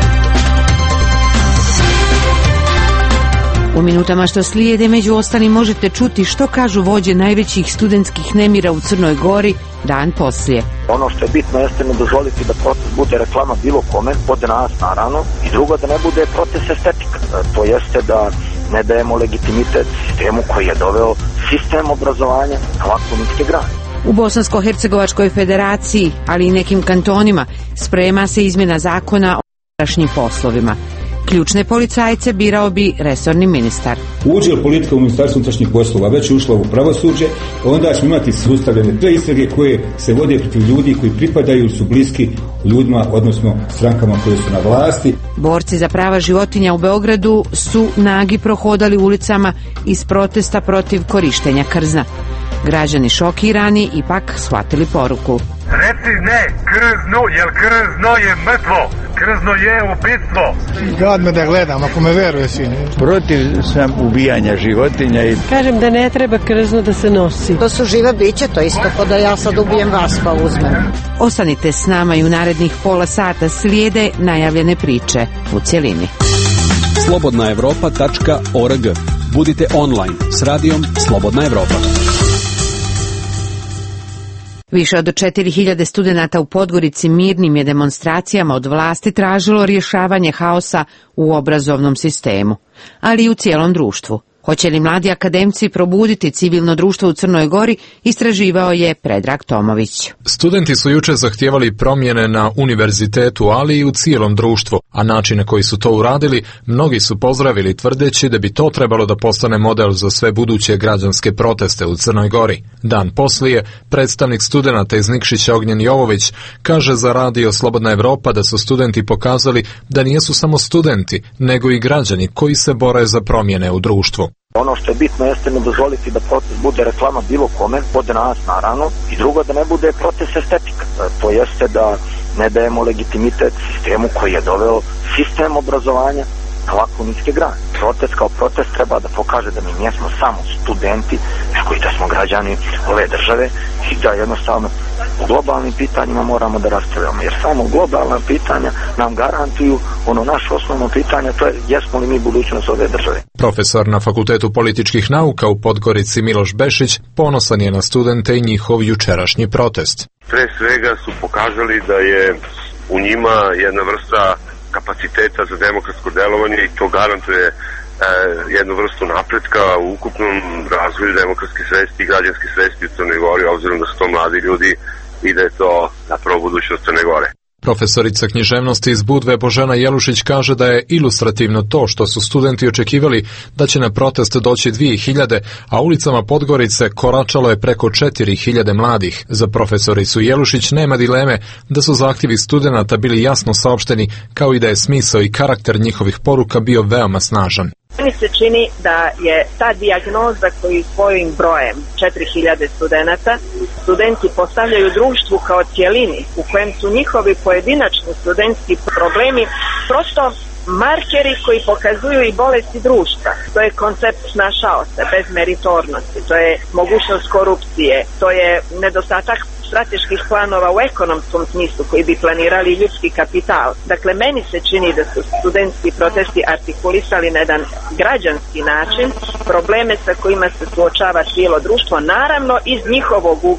U minutama što slijede, među ostalim, možete čuti što kažu vođe najvećih studentskih nemira u Crnoj Gori dan poslije.
Ono što je bitno jeste ne dozvoliti da protest bude reklama bilo kome, pod nas naravno, i drugo da ne bude protest estetika. To jeste da ne dajemo legitimitet sistemu koji je doveo sistem obrazovanja na ovako niske grane.
U Bosansko-Hercegovačkoj federaciji, ali i nekim kantonima, sprema se izmjena zakona o unutrašnjim poslovima. Ključne policajce birao bi resorni ministar.
Uđe li politika u Ministarstvu unutrašnjih poslova već ušla u pravosuđe, onda ćemo imati sustavljene preistrage koje se vode protiv ljudi koji pripadaju ili su bliski ljudima, odnosno strankama koje su na vlasti.
Borci za prava životinja u Beogradu su nagi prohodali ulicama iz protesta protiv korištenja krzna. Građani šokirani ipak shvatili poruku.
Reci ne krznu, jer krzno je mrtvo, krzno je ubitstvo.
Gad me da gledam, ako me veruje sine.
Protiv sam ubijanja životinja. I...
Kažem da ne treba krzno da se nosi.
To su žive biće, to isto kao da ja sad ubijem vas pa uzmem.
Ostanite s nama i u narednih pola sata slijede najavljene priče u cjelini.
slobodna evropa tačka org. Budite online s radijom Slobodna Evropa.
Više od četiri hiljade studenata u Podgorici mirnim je demonstracijama od vlasti tražilo rješavanje haosa u obrazovnom sistemu, ali i u cijelom društvu. Hoće li mladi akademci probuditi civilno društvo u Crnoj Gori, istraživao je Predrag Tomović.
Studenti su juče zahtijevali promjene na univerzitetu, ali i u cijelom društvu, a načine koji su to uradili, mnogi su pozdravili tvrdeći da bi to trebalo da postane model za sve buduće građanske proteste u Crnoj Gori. Dan poslije, predstavnik studenata iz Nikšića Ognjen Jovović kaže za radio Slobodna Evropa da su studenti pokazali da nisu samo studenti, nego i građani koji se bore za promjene u društvu.
Ono što je bitno jeste ne dozvoliti da protest bude reklama bilo kome, pod nas naravno, i drugo da ne bude protest estetika. To jeste da ne dajemo legitimitet sistemu koji je doveo sistem obrazovanja na ovako niske grane. Protest kao protest treba da pokaže da mi nismo samo studenti, nego i da smo građani ove države i da jednostavno u globalnim pitanjima moramo da raspravljamo, jer samo globalna pitanja nam garantuju ono naše osnovno pitanje, to je jesmo li mi budućnost ove države.
Profesor na Fakultetu političkih nauka u Podgorici Miloš Bešić ponosan je na studente i njihov jučerašnji protest.
Pre svega su pokazali da je u njima jedna vrsta kapaciteta za demokratsko delovanje i to garantuje e, jednu vrstu napretka u ukupnom razvoju demokratske svesti i građanske svesti u Crnoj Gori, obzirom da su to mladi ljudi i da je to zapravo budućnost Crne Gore.
Profesorica književnosti iz Budve Božena Jelušić kaže da je ilustrativno to što su studenti očekivali da će na protest doći dvije hiljade, a ulicama Podgorice koračalo je preko četiri hiljade mladih. Za profesoricu Jelušić nema dileme da su zahtjevi studenata bili jasno saopšteni, kao i da je smisao i karakter njihovih poruka bio veoma snažan.
Meni se čini da je ta dijagnoza koju svojim brojem četiri hiljade studenata, studenti postavljaju društvu kao cijelini u kojem su njihovi pojedinačni studentski problemi prosto markeri koji pokazuju i bolesti društva. To je koncept našao se bez meritornosti, to je mogućnost korupcije, to je nedostatak strateških planova u ekonomskom smislu koji bi planirali ljudski kapital. Dakle, meni se čini da su studentski protesti artikulisali na jedan građanski način probleme sa kojima se suočava cijelo društvo, naravno iz njihovog ugla.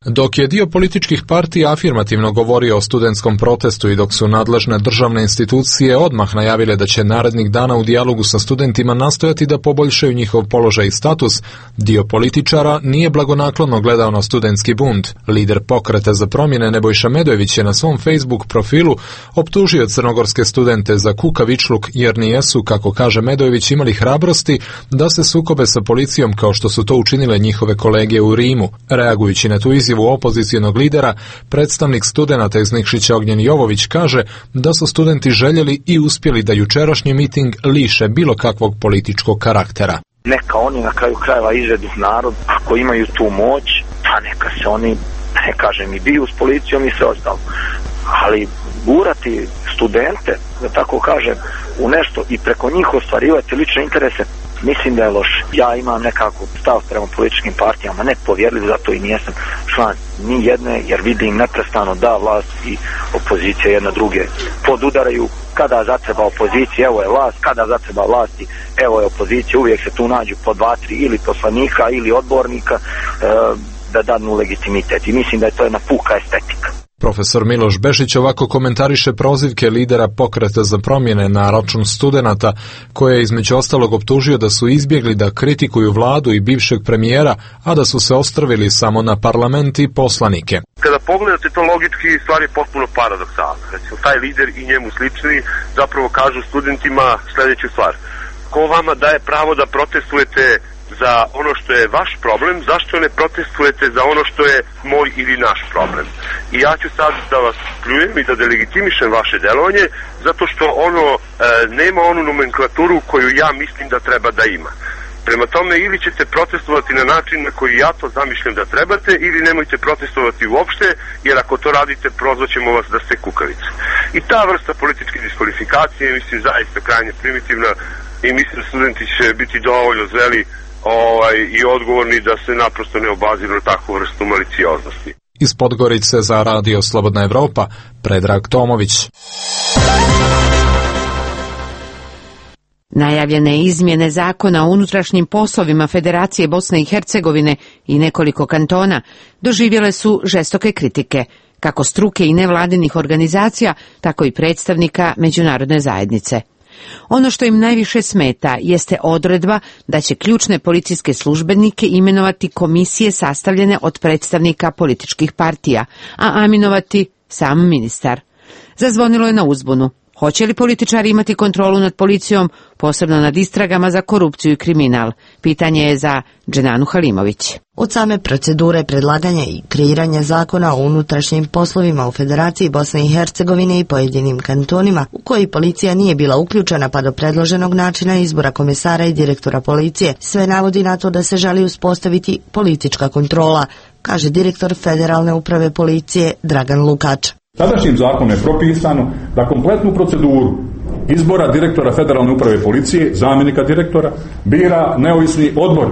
Dok je dio političkih partija afirmativno govorio o studentskom protestu i dok su nadležne državne institucije odmah najavile da će narednih dana u dijalogu sa studentima nastojati da poboljšaju njihov položaj i status, dio političara nije blagonaklono gledao na studentski bunt. Lider Pokreta za promjene Nebojša Medojević je na svom Facebook profilu optužio crnogorske studente za kukavičluk jer nijesu, kako kaže Medojević, imali hrabrosti da se sukobe sa policijom kao što su to učinile njihove kolege u Rimu. Reagujući na tu izjavu opozicijonog lidera, predstavnik studenata iz Nikšića Ognjen Jovović kaže da su studenti željeli i uspjeli da jučerašnji miting liše bilo kakvog političkog karaktera.
Neka oni na kraju krajeva izvedu narod, ako imaju tu moć, pa neka se oni, ne kažem, i biju s policijom i sve ostalo. Ali gurati studente, da tako kažem, u nešto i preko njih ostvarivati lične interese, mislim da je loše. Ja imam nekako stav prema političkim partijama, ne povjerljiv, zato i nijesam član ni jedne, jer vidim neprestano da vlast i opozicija jedna druge podudaraju. Kada zatreba opozicija, evo je vlast, kada zatreba vlasti, evo je opozicija, uvijek se tu nađu po dva, tri ili poslanika ili odbornika e, da dadnu legitimitet. I mislim da je to jedna puka estetika.
Profesor Miloš Bešić ovako komentariše prozivke lidera Pokreta za promjene na račun studenata, koje je između ostalog optužio da su izbjegli da kritikuju vladu i bivšeg premijera, a da su se ostrvili samo na parlament i poslanike.
Kada pogledate to logički, stvar je potpuno paradoksalna. Recimo, taj lider i njemu slični zapravo kažu studentima sljedeću stvar. Ko vama daje pravo da protestujete za ono što je vaš problem, zašto ne protestujete za ono što je moj ili naš problem? I ja ću sad da vas pljujem i da delegitimišem vaše delovanje, zato što ono e, nema onu nomenklaturu koju ja mislim da treba da ima. Prema tome, ili ćete protestovati na način na koji ja to zamišljam da trebate, ili nemojte protestovati uopšte, jer ako to radite, prozvaćemo vas da ste kukavice. I ta vrsta političke diskvalifikacije, mislim, zaista krajnje primitivna i mislim da studenti će biti dovoljno zreli Ovaj, i odgovorni da se naprosto ne obaziru na takvu vrstu malicioznosti.
Iz Podgorice za Radio Slobodna Evropa, Predrag Tomović.
Najavljene izmjene zakona o unutrašnjim poslovima Federacije Bosne i Hercegovine i nekoliko kantona doživjele su žestoke kritike, kako struke i nevladinih organizacija, tako i predstavnika međunarodne zajednice. Ono što im najviše smeta jeste odredba da će ključne policijske službenike imenovati komisije sastavljene od predstavnika političkih partija, a aminovati sam ministar. Zazvonilo je na uzbunu. Hoće li političari imati kontrolu nad policijom, posebno nad istragama za korupciju i kriminal? Pitanje je za Dženanu Halimović.
Od same procedure predlaganja i kreiranja zakona o unutrašnjim poslovima u Federaciji Bosne i Hercegovine i pojedinim kantonima, u koji policija nije bila uključena pa do predloženog načina izbora komesara i direktora policije, sve navodi na to da se želi uspostaviti politička kontrola, kaže direktor Federalne uprave policije Dragan Lukač.
Sadašnjim zakonom je propisano da kompletnu proceduru izbora direktora Federalne uprave policije, zamjenika direktora, bira neovisni odbor,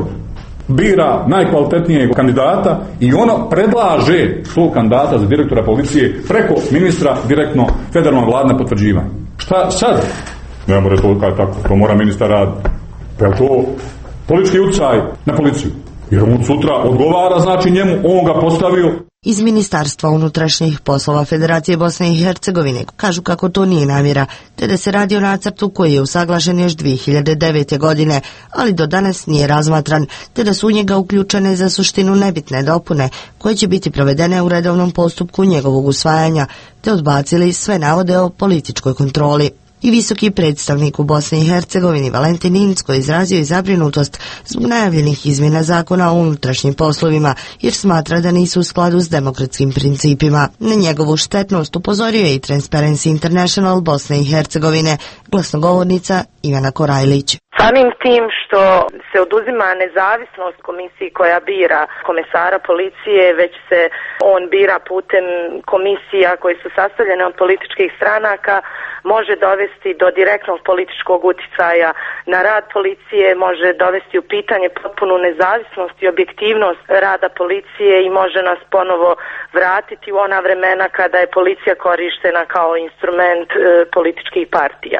bira najkvalitetnijeg kandidata i ono predlaže tog kandidata za direktora policije preko ministra direktno federalna vlada na potvrđivanje. Šta sad? Ne mora to kao tako, to mora ministar raditi. Pa je to politički utjecaj na policiju? Jer on sutra odgovara, znači njemu, on ga postavio.
Iz Ministarstva unutrašnjih poslova Federacije Bosne i Hercegovine kažu kako to nije namjera, te da se radi o nacrtu koji je usaglašen još dvije hiljade devete. godine, ali do danas nije razmatran, te da su u njega uključene za suštinu nebitne dopune, koje će biti provedene u redovnom postupku njegovog usvajanja, te odbacili sve navode o političkoj kontroli. I visoki predstavnik u Bosni i Hercegovini Valentin Incko izrazio i zabrinutost zbog najavljenih izmjena zakona o unutrašnjim poslovima, jer smatra da nisu u skladu s demokratskim principima. Na njegovu štetnost upozorio je i Transparency International Bosne i Hercegovine, glasnogovornica Ivana Korajlić.
Samim tim što se oduzima nezavisnost komisiji koja bira komesara policije, već se on bira putem komisija koje su sastavljene od političkih stranaka, može dovesti do direktnog političkog utjecaja na rad policije, može dovesti u pitanje potpunu nezavisnost i objektivnost rada policije i može nas ponovo vratiti u ona vremena kada je policija korištena kao instrument e, političkih partija.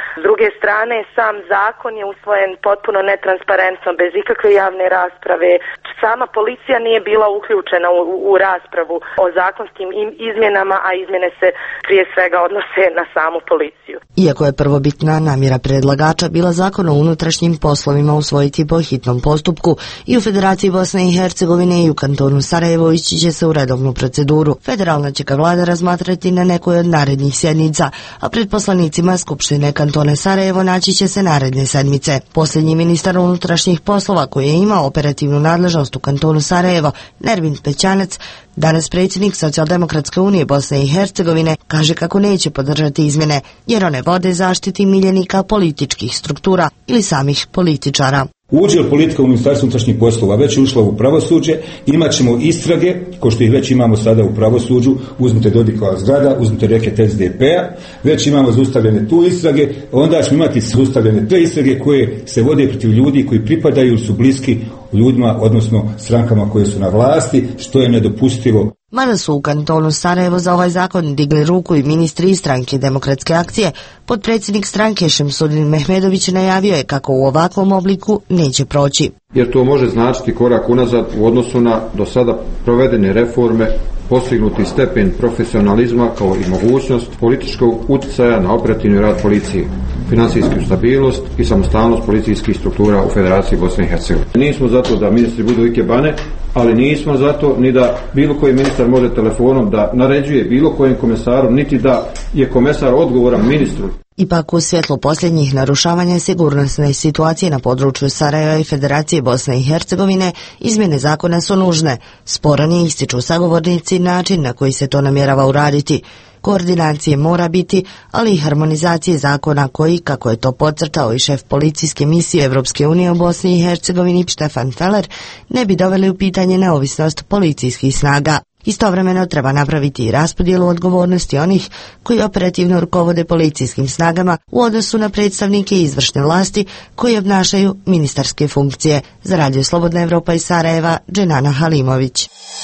S druge strane, sam zakon je usvojen potpuno netransparentno, bez ikakve javne rasprave. Sama policija nije bila uključena u, u raspravu o zakonskim izmjenama, a izmjene se prije svega odnose na samu policiju.
Iako je prvobitna namjera predlagača bila zakon o unutrašnjim poslovima usvojiti po hitnom postupku, i u Federaciji Bosne i Hercegovine i u kantonu Sarajevo ići će se u redovnu proceduru. Federalna će ga vlada razmatrati na nekoj od narednih sjednica, a pred poslanicima Skupštine kantone Sarajevo naći će se naredne sedmice. Posljednji ministar unutrašnjih poslova koji je imao operativnu nadležnost u kantonu Sarajevo, Nervin Pećanac, danas predsjednik Socijaldemokratske unije Bosne i Hercegovine, kaže kako neće podržati izmjene jer one vode zaštiti miljenika političkih struktura ili samih političara.
Uđe li politika u Ministarstvu unutrašnjih poslova, već je ušla u pravosuđe, imat ćemo istrage, ko što ih već imamo sada u pravosuđu, uzmite Dodikova zgrada, uzmite reket S D P-a, već imamo zaustavljene tu istrage, onda ćemo imati zaustavljene te istrage koje se vode protiv ljudi koji pripadaju ili su bliski ljudima, odnosno strankama koje su na vlasti, što je nedopustivo.
Mada su u kantonu Sarajevo za ovaj zakon digli ruku i ministri iz stranke Demokratske akcije, potpredsjednik stranke Šemsudin Mehmedović najavio je kako u ovakvom obliku neće proći.
Jer to može značiti korak unazad u odnosu na do sada provedene reforme, postignuti stepen profesionalizma kao i mogućnost političkog utjecaja na operativni rad policije, finansijsku stabilnost i samostalnost policijskih struktura u Federaciji Bosne i Hercegovine. Nismo zato da ministri budu ikebane, ali nismo zato ni da bilo koji ministar može telefonom da naređuje bilo kojem komesaru, niti da je komesar odgovoran ministru.
Ipak u svjetlu posljednjih narušavanja sigurnosne situacije na području Sarajeva i Federacije Bosne i Hercegovine, izmjene zakona su nužne. Sporan je, ističu sagovornici, način na koji se to namjerava uraditi. Koordinacije mora biti, ali i harmonizacije zakona koji, kako je to podcrtao i šef policijske misije Evropske unije u Bosni i Hercegovini Stefan Feller, ne bi doveli u pitanje neovisnost policijskih snaga. Istovremeno treba napraviti i raspodjelu odgovornosti onih koji operativno rukovode policijskim snagama u odnosu na predstavnike izvršne vlasti koji obnašaju ministarske funkcije. Za Radio Slobodna Evropa iz Sarajeva, Dženana Halimović.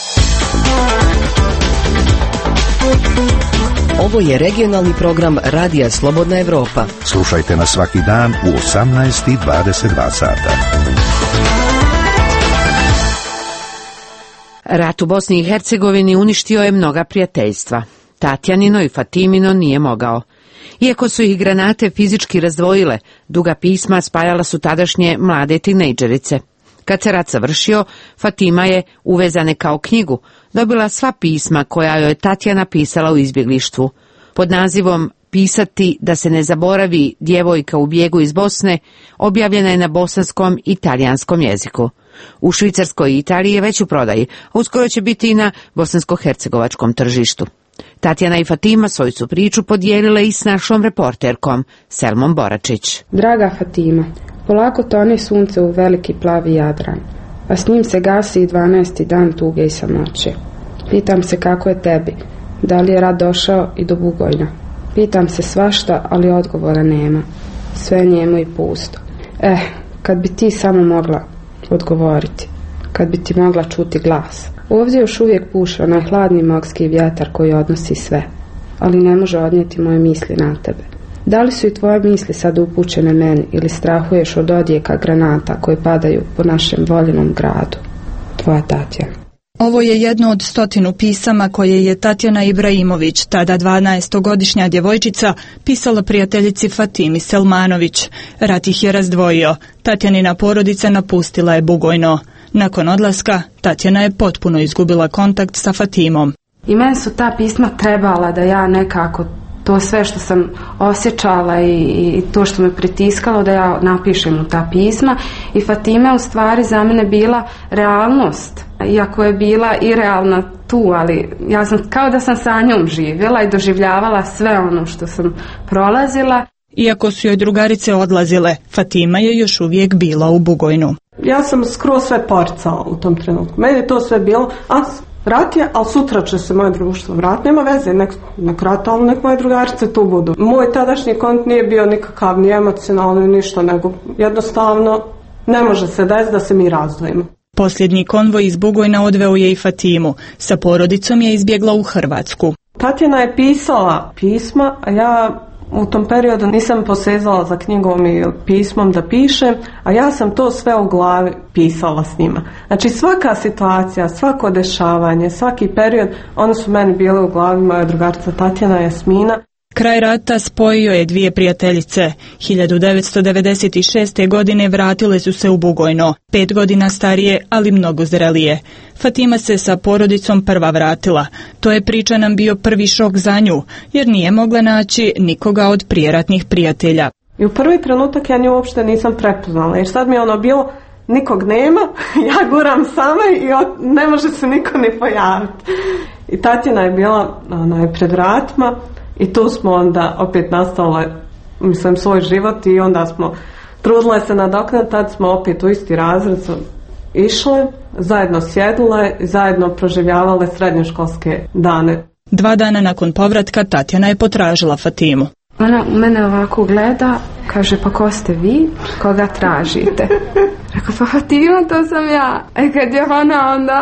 Ovo je regionalni program Radija Slobodna Evropa.
Slušajte nas svaki dan u osamnaest i dvadeset dva sata.
Rat u Bosni i Hercegovini uništio je mnoga prijateljstva. Tatjanino i Fatimino nije mogao. Iako su ih granate fizički razdvojile, duga pisma spajala su tadašnje mlade tinejdžerice. Kad se rat završio, Fatima je, uvezane kao knjigu, dobila sva pisma koja joj Tatjana pisala u izbjeglištvu. Pod nazivom Pisati da se ne zaboravi djevojka u bijegu iz Bosne, objavljena je na bosanskom i talijanskom jeziku. U Švicarskoj i Italiji je već u prodaji, a uskoro će biti i na bosansko-hercegovačkom tržištu. Tatjana i Fatima svoju su priču podijelile i s našom reporterkom, Selmom Boračić.
Draga Fatima, polako tone sunce u veliki plavi Jadran, a s njim se gasi i dvanaesti dan tuge i samoće. Pitam se kako je tebi, da li je rat došao i do Bugojna. Pitam se svašta, ali odgovora nema. Sve je njemo i pusto. Eh, kad bi ti samo mogla odgovoriti, kad bi ti mogla čuti glas. Ovdje još uvijek puša onaj hladni morski vjetar koji odnosi sve, ali ne može odnijeti moje misli na tebe. Da li su i tvoje misli sad upućene meni ili strahuješ od odjeka granata koje padaju po našem voljenom gradu? Tvoja Tatjana.
Ovo je jedno od stotinu pisama koje je Tatjana Ibrahimović, tada dvanaestogodišnja djevojčica, pisala prijateljici Fatimi Selmanović. Rat ih je razdvojio. Tatjanina porodica napustila je Bugojno. Nakon odlaska, Tatjana je potpuno izgubila kontakt sa Fatimom.
I meni su ta pisma trebala da ja nekako to sve što sam osjećala i, i to što me pritiskalo da ja napišem u ta pisma. I Fatima je u stvari za mene bila realnost. Iako je bila i realna tu, ali ja sam kao da sam sa njom živjela i doživljavala sve ono što sam prolazila.
Iako su joj drugarice odlazile, Fatima je još uvijek bila u Bugojnu.
Ja sam skroz sve poricala u tom trenutku. Meni je to sve bilo, a rat je, ali sutra će se moje društvo vratiti. Nema veze, nek, nek rat, ali nek moje drugarice tu budu. Moj tadašnji kont nije bio nikakav ni emocionalni ništa, nego jednostavno ne može se desiti da se mi razdvojimo.
Posljednji konvoj iz Bugojna odveo je i Fatimu. Sa porodicom je izbjegla u Hrvatsku.
Tatjana je pisala pisma, a ja U tom periodu nisam posezala za knjigom i pismom da pišem, a ja sam to sve u glavi pisala s njima. Znači svaka situacija, svako dešavanje, svaki period, one su meni bile u glavi, moja drugarica Tatjana, Jasmina.
Kraj rata spojio je dvije prijateljice. hiljadu devetsto devedeset šeste. godine vratile su se u Bugojno, pet godina starije, ali mnogo zrelije. Fatima se sa porodicom prva vratila. To je, priča nam, bio prvi šok za nju, jer nije mogla naći nikoga od prijeratnih prijatelja.
I u prvi trenutak ja nju uopšte nisam prepoznala, jer sad mi je ono bilo, nikog nema, ja guram sama i ne može se niko ni pojaviti. I Tatjana je bila onaj, pred vratima, i tu smo onda opet nastavile, mislim, svoj život i onda smo trudile se nadoknaditi, tad smo opet u isti razred išle, zajedno sjedile i zajedno proživljavale srednjoškolske dane.
Dva dana nakon povratka Tatjana je potražila Fatimu.
Ona mene ovako gleda, kaže, pa ko ste vi, koga tražite? Rekao, pa Fatima, to sam ja. E kad je ona onda,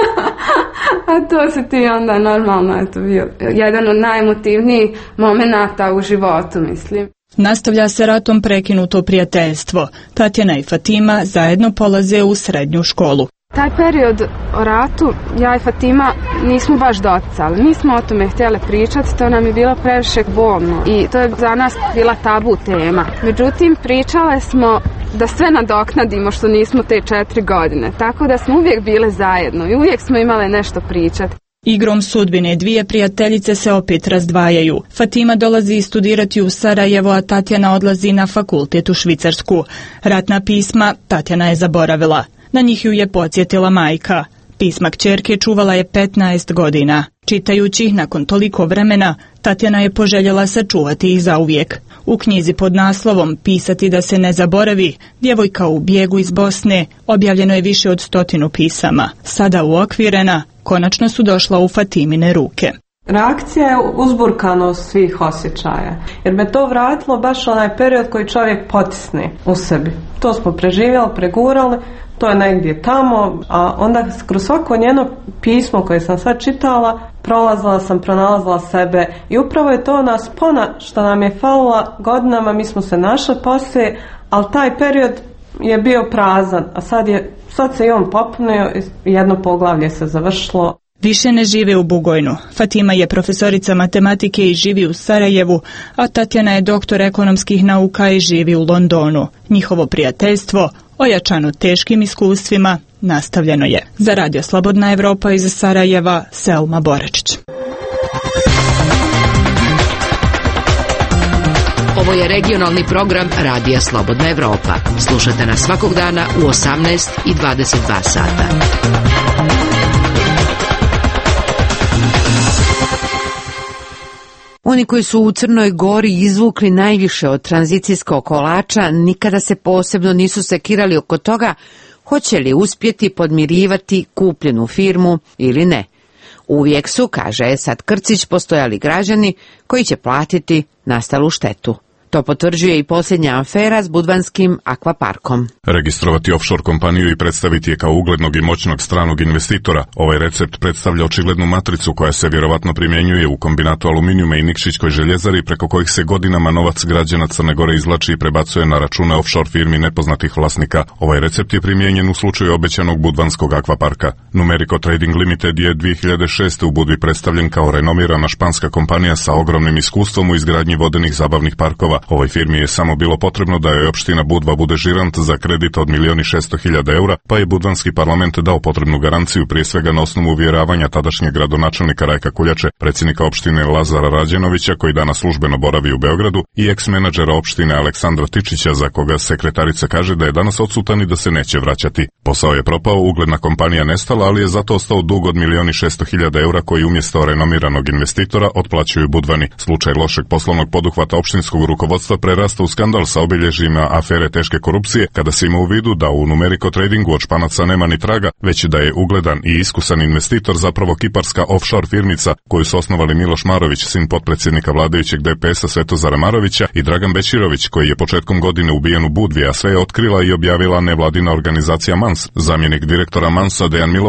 a to si ti onda, normalno je to bio jedan od najemotivnijih momenata u životu, mislim.
Nastavlja se ratom prekinuto prijateljstvo. Tatjana i Fatima zajedno polaze u srednju školu.
Taj period o ratu, ja i Fatima nismo baš doticali. Nismo o tome htjeli pričati, to nam je bilo previše bolno i to je za nas bila tabu tema. Međutim, pričale smo da sve nadoknadimo što nismo te četiri godine. Tako da smo uvijek bile zajedno i uvijek smo imale nešto pričati.
Igrom sudbine dvije prijateljice se opet razdvajaju. Fatima dolazi studirati u Sarajevo, a Tatjana odlazi na fakultet u Švicarsku. Ratna pisma Tatjana je zaboravila. Na njih ju je podsjetila majka. Pisma kćerke čuvala je petnaest godina. Čitajući ih nakon toliko vremena, Tatjana je poželjela sačuvati ih zauvijek. U knjizi pod naslovom Pisati da se ne zaboravi, djevojka u bijegu iz Bosne, objavljeno je više od stotinu pisama. Sada uokvirena, konačno su došla u Fatimine ruke.
Reakcija je uzburkanost svih osjećaja, jer me to vratilo baš onaj period koji čovjek potisne u sebi. To smo preživjeli, pregurali, to je negdje tamo, a onda kroz svako njeno pismo koje sam sad čitala, prolazila sam, pronalazila sebe i upravo je to ona spona što nam je falila godinama, mi smo se našli poslije, ali taj period je bio prazan, a sad, je, sad se i on popunio i jedno poglavlje se završilo.
Više ne žive u Bugojnu. Fatima je profesorica matematike i živi u Sarajevu, a Tatjana je doktor ekonomskih nauka i živi u Londonu. Njihovo prijateljstvo, ojačano teškim iskustvima, nastavljeno je. Za Radio Slobodna Evropa iz Sarajeva, Selma Borečić.
Ovo je regionalni program Radija Slobodna Evropa. Slušajte nas svakog dana u osamnaest i dvadeset dva sata.
Oni koji su u Crnoj Gori izvukli najviše od tranzicijskog kolača nikada se posebno nisu sekirali oko toga hoće li uspjeti podmirivati kupljenu firmu ili ne. Uvijek su, kaže Esad Krcić, postojali građani koji će platiti nastalu štetu. To potvrđuje i posljednja afera s budvanskim akvaparkom.
Registrovati offshore kompaniju i predstaviti je kao uglednog i moćnog stranog investitora. Ovaj recept predstavlja očiglednu matricu koja se vjerovatno primjenjuje u kombinatu aluminijuma i Nikšićkoj željezari, preko kojih se godinama novac građana Crne Gore izvlači i prebacuje na račune offshore firmi nepoznatih vlasnika. Ovaj recept je primijenjen u slučaju obećanog budvanskog akvaparka. Numerico Trading Limited je dvije hiljade šeste. u Budvi predstavljen kao renomirana španska kompanija sa ogromnim iskustvom u izgradnji vodenih zabavnih parkova. Ovoj firmi je samo bilo potrebno da joj opština Budva bude žirant za kredit od milion i šesto hiljada eura, pa je budvanski parlament dao potrebnu garanciju, prije svega na osnovu uvjeravanja tadašnjeg gradonačelnika Rajka Kuljače, predsjednika opštine Lazara Rađenovića, koji danas službeno boravi u Beogradu, i eks-menadžera opštine Aleksandra Tičića, za koga sekretarica kaže da je danas odsutan i da se neće vraćati. Posao je propao, ugledna kompanija nestala, ali je zato ostao dug od milion i šesto hiljada eura koji umjesto renomiranog investitora otplaćuju Budvani. Slučaj lošeg poslovnog poduhvata opštinskog rukovodstva prerasta u skandal sa obilježjima afere teške korupcije, kada se ima u vidu da u Numerico Tradingu od Španaca nema ni traga, već da je ugledan i iskusan investitor zapravo kiparska offshore firmica koju su osnovali Miloš Marović, sin potpredsjednika vladajućeg D P S-a Svetozara Marovića, i Dragan Bečirović, koji je početkom godine ubijen u Budvi, a sve je otkrila i objavila nevladina organizacija Mans. Zamjenik direktora Mansa Dejan Milovac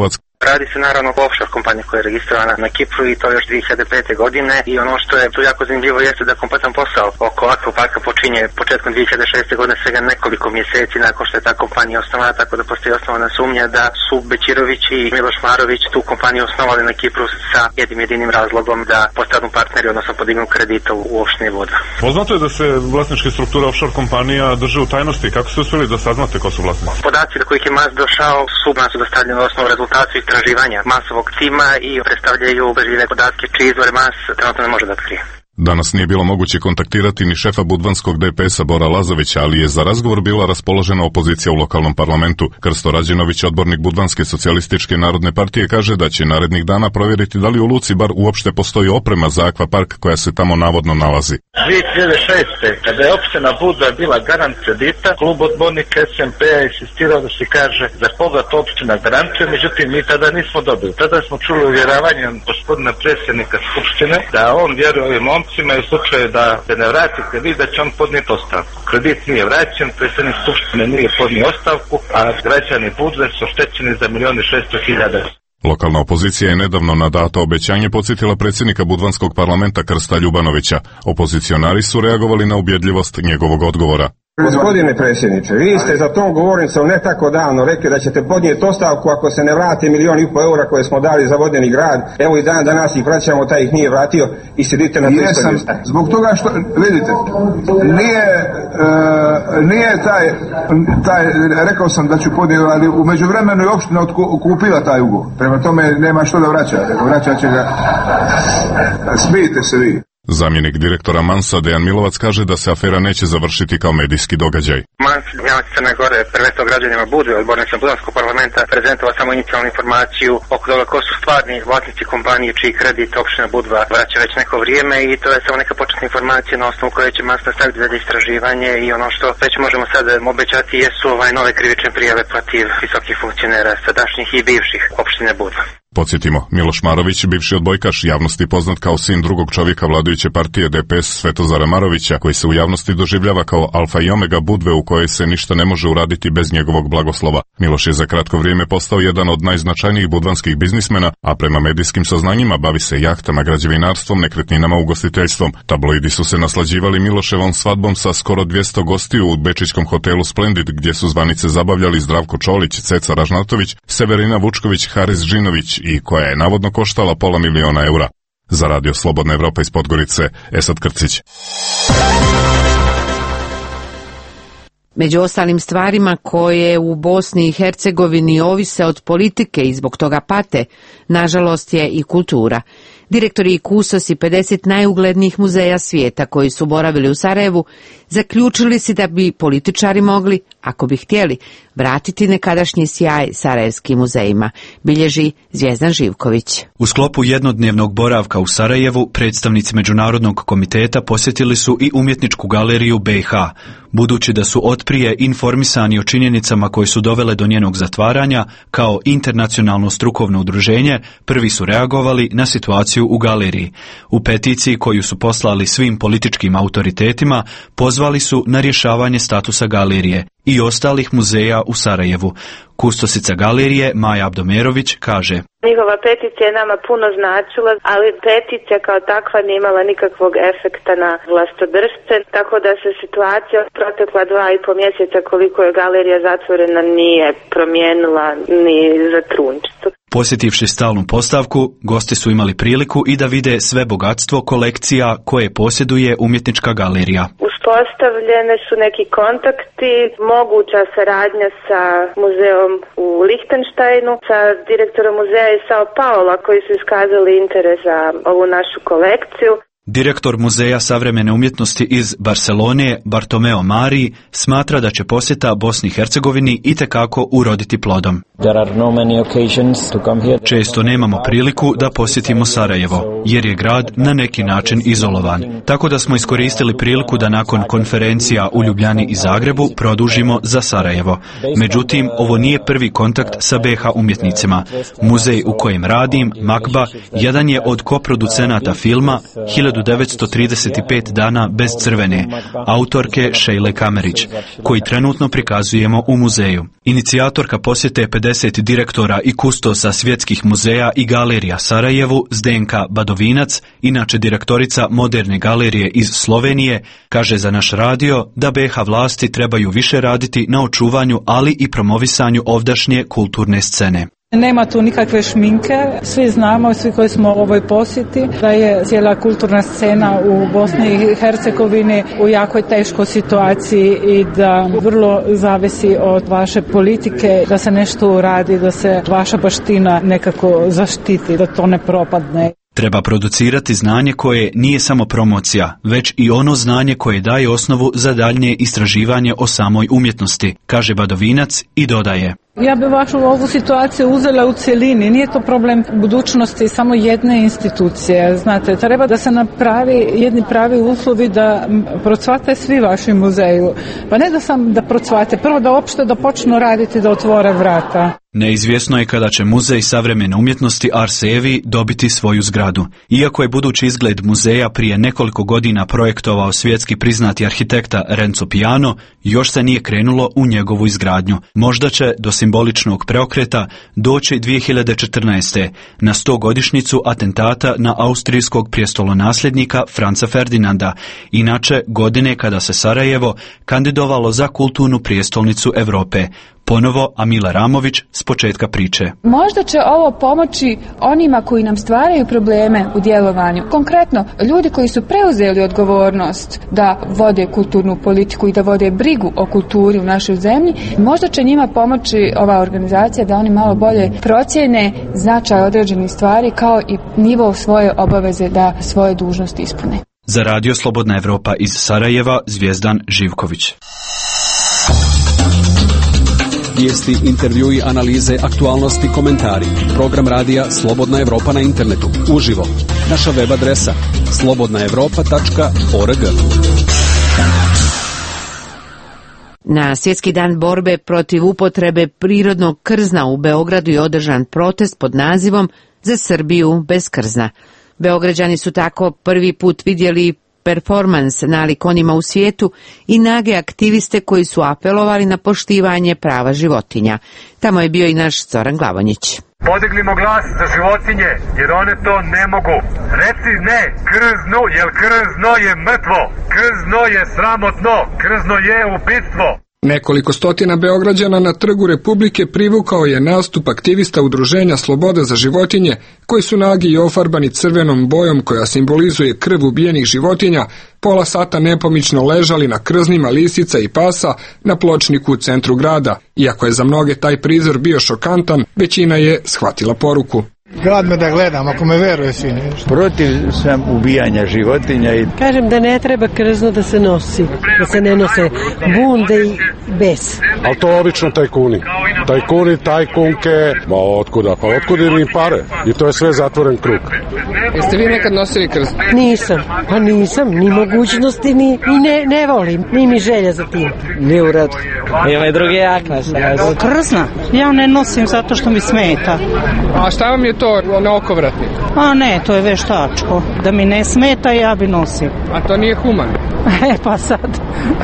Radi se naravno o offshore kompaniji koja je registrovana na Kipru i to još dvije hiljade pete. godine i ono što je tu jako zanimljivo jeste da kompletan posao oko akvaparka počinje početkom dvije hiljade šeste. godine, svega nekoliko mjeseci nakon što je ta kompanija osnovana, tako da postoji osnovana sumnja da su Bećirović i Miloš Marović tu kompaniju osnovali na Kipru sa jednim jedinim razlogom da postanu partneri, odnosno podignu kredita u opštini Voda.
Poznato je da se vlasničke strukture offshore kompanija drže u tajnosti. Kako ste uspjeli da saznate ko su vlasnici?
Podaci do kojih je M A S došao su M A S-u dostavljeni osnovu rezultatu istraživanja masovog tima i predstavljaju ubežljive podatke čiji izvore M A S trenutno ne može da otkrije.
Danas nije bilo moguće kontaktirati ni šefa budvanskog D P S-a Bora Lazovića, ali je za razgovor bila raspoložena opozicija u lokalnom parlamentu. Krsto Rađenović, odbornik Budvanske socijalističke narodne partije, kaže da će narednih dana provjeriti da li u luci bar uopšte postoji oprema za akvapark koja se tamo navodno nalazi.
dvije hiljade šeste. kada je opština Budva bila garant kredita, klub odbornika S M P-a insistirao da se kaže za koga to opština garantuje, međutim mi tada nismo dobili. Tada smo čuli uvjeravanje gospodina predsjednika Skupštine da on vjeruje ovim momcima i u slučaju da se ne vrati kredit da će on podnijeti ostavku. Kredit nije vraćen, predsjednik Skupštine nije podnio ostavku, a građani Budve su oštećeni za milion i šesto hiljada.
Lokalna opozicija je nedavno na dato obećanje podsjetila predsjednika Budvanskog parlamenta Krsta Ljubanovića. Opozicionari su reagovali na ubjedljivost njegovog odgovora.
Gospodine predsjedniče, vi ste za tom govornicom ne tako davno rekli da ćete podnijeti ostavku ako se ne vrati milijon i pol eura koje smo dali za vodeni grad. Evo i dan danas ih vraćamo, taj ih nije vratio i sidite na
Jesam, zbog toga što, vidite, nije, uh, nije taj, taj, rekao sam da ću podnijeti, ali u međuvremenu je opština otkupila taj ugovor. Prema tome nema što da vraća, vraćat će ga, smijete se vi.
Zamjenik direktora M A N S-a Dejan Milovac kaže da se afera neće završiti kao medijski događaj.
M A N S, Njemac Crne Gore, prvenstveno građanima Budve, odbornicima Budvanskog parlamenta, prezentovao samo inicijalnu informaciju oko toga ko su stvarni vlasnici kompanije čiji kredit opština Budva vraća već neko vrijeme i to je samo neka početna informacija na osnovu koje će M A N S nastaviti dalje istraživanje i ono što već možemo sada obećati jesu ovaj nove krivične prijave protiv visokih funkcionera sadašnjih i bivših opštine Budva.
Podsjetimo, Miloš Marović, bivši odbojkaš, javnosti poznat kao sin drugog čovjeka vladajuće partije D P S Svetozara Marovića, koji se u javnosti doživljava kao alfa i omega Budve u kojoj se ništa ne može uraditi bez njegovog blagoslova. Miloš je za kratko vrijeme postao jedan od najznačajnijih budvanskih biznismena, a prema medijskim saznanjima bavi se jahtama, građevinarstvom, nekretninama, ugostiteljstvom. Tabloidi su se naslađivali Miloševom svadbom sa skoro dvjesto gostiju u bečićkom hotelu Splendid, gdje su zvanice zabavljali Zdravko Čolić, Ceca Ražnatović, Severina Vučković, Haris Džinović i koja je navodno koštala pola miliona eura. Za Radio Slobodna Evropa iz Podgorice, Esad Krcić.
Među ostalim stvarima koje u Bosni i Hercegovini ovise od politike i zbog toga pate, nažalost je i kultura. Direktori i kustosi pedeset najuglednijih muzeja svijeta koji su boravili u Sarajevu zaključili si da bi političari mogli, ako bi htjeli, vratiti nekadašnji sjaj sarajevskim muzejima, bilježi Zvjezdan Živković.
U sklopu jednodnevnog boravka u Sarajevu predstavnici Međunarodnog komiteta posjetili su i umjetničku galeriju B i H. Budući da su otprije informisani o činjenicama koje su dovele do njenog zatvaranja, kao internacionalno strukovno udruženje, prvi su reagovali na situaciju u galeriji. U peticiji koju su poslali svim političkim autoritetima, pozvali su na rješavanje statusa galerije i ostalih muzeja u Sarajevu. Kustosica galerije Maja Abdomerović kaže:
Njihova peticija je nama puno značila, ali peticija kao takva nije imala nikakvog efekta na vlastodržce, tako da se situacija protekla dva i po mjeseca koliko je galerija zatvorena nije promijenila ni za trunčicu.
Posjetivši stalnu postavku, gosti su imali priliku i da vide sve bogatstvo kolekcija koje posjeduje umjetnička galerija.
Uspostavljene su neki kontakti, moguća saradnja sa muzeom u Lihtenštajnu, sa direktorom muzeja iz Sao Paula koji su iskazali interes za ovu našu kolekciju.
Direktor Muzeja savremene umjetnosti iz Barcelone, Bartomeo Mari, smatra da će posjeta Bosni i Hercegovini itekako uroditi plodom. Često nemamo priliku da posjetimo Sarajevo, jer je grad na neki način izolovan. Tako da smo iskoristili priliku da nakon konferencija u Ljubljani i Zagrebu produžimo za Sarajevo. Međutim, ovo nije prvi kontakt sa B i H umjetnicima. Muzej u kojem radim, Makba, jedan je od koproducenata filma hiljadu hiljadu devetsto trideset pet dana bez crvene, autorke Šejle Kamerić, koji trenutno prikazujemo u muzeju. Inicijatorka posjete pedeset direktora i kustosa svjetskih muzeja i galerija Sarajevu, Zdenka Badovinac, inače direktorica Moderne galerije iz Slovenije, kaže za naš radio da B iH vlasti trebaju više raditi na očuvanju, ali i promovisanju ovdašnje kulturne scene.
Nema tu nikakve šminke, svi znamo, svi koji smo u ovoj posjeti, da je cijela kulturna scena u Bosni i Hercegovini u jakoj teškoj situaciji i da vrlo zavisi od vaše politike, da se nešto uradi, da se vaša baština nekako zaštiti, da to ne propadne.
Treba producirati znanje koje nije samo promocija, već i ono znanje koje daje osnovu za daljnje istraživanje o samoj umjetnosti, kaže Badovinac i dodaje.
Ja bi vašu ovu situaciju uzela u cjelini, nije to problem budućnosti samo jedne institucije, znate, treba da se napravi jedni pravi uslovi da procvate svi vaši muzeju, pa ne da sam da procvate, prvo da opšte da počnu raditi, da otvore vrata.
Neizvjesno je kada će Muzej savremene umjetnosti Ars Evi dobiti svoju zgradu. Iako je budući izgled muzeja prije nekoliko godina projektovao svjetski priznati arhitekta Renzo Piano, još se nije krenulo u njegovu izgradnju. Možda će do simboličnog preokreta doći dvije hiljade četrnaeste. na stogodišnjicu atentata na austrijskog prijestolonasljednika Franca Ferdinanda, inače godine kada se Sarajevo kandidovalo za kulturnu prijestolnicu Europe. Ponovo Amila Ramović s početka priče.
Možda će ovo pomoći onima koji nam stvaraju probleme u djelovanju. Konkretno, ljudi koji su preuzeli odgovornost da vode kulturnu politiku i da vode brigu o kulturi u našoj zemlji, možda će njima pomoći ova organizacija da oni malo bolje procijene značaj određenih stvari kao i nivo svoje obaveze da svoje dužnosti ispune.
Za Radio Slobodna Evropa iz Sarajeva, Zvijezdan Živković.
Vijesti, intervjui, analize, aktualnosti, komentari. Program radija Slobodna Evropa na internetu. Uživo. Naša web adresa slobodna evropa tačka org.
Na Svjetski dan borbe protiv upotrebe prirodnog krzna u Beogradu je održan protest pod nazivom Za Srbiju bez krzna. Beograđani su tako prvi put vidjeli performans nalik onima u svijetu i nage aktiviste koji su apelovali na poštivanje prava životinja. Tamo je bio i naš Zoran Glavonjić.
Podiglimo glas za životinje, jer one to ne mogu. Reci ne krznu, jer krzno je mrtvo. Krzno je sramotno. Krzno je ubitstvo.
Nekoliko stotina Beograđana na Trgu Republike privukao je nastup aktivista Udruženja Sloboda za životinje, koji su nagi i ofarbani crvenom bojom koja simbolizuje krv ubijenih životinja, pola sata nepomično ležali na krznima lisica i pasa na pločniku u centru grada. Iako je za mnoge taj prizor bio šokantan, većina je shvatila poruku.
Gadno da gledam, ako me veruje svi nešto.
Protiv sam ubijanja životinja. I...
Kažem da ne treba krzno da se nosi, da se ne nose bunde i bes.
Ali to obično tajkuni. Tajkuni, tajkunke, ma otkuda? Pa otkud im pare? I to je sve zatvoren krug.
Jeste vi nekad nosili krzno?
Nisam, pa nisam, ni mogućnosti, ni, ni ne, ne volim, ni mi želja za tim.
Nije u redu.
Ima i drugi jakna.
Krzna? Ja ne nosim zato što mi smeta.
A šta vam je to na okovratni?
A ne, to je veštačko. Da mi ne smeta, ja bi nosio.
A to nije humano?
E pa sad.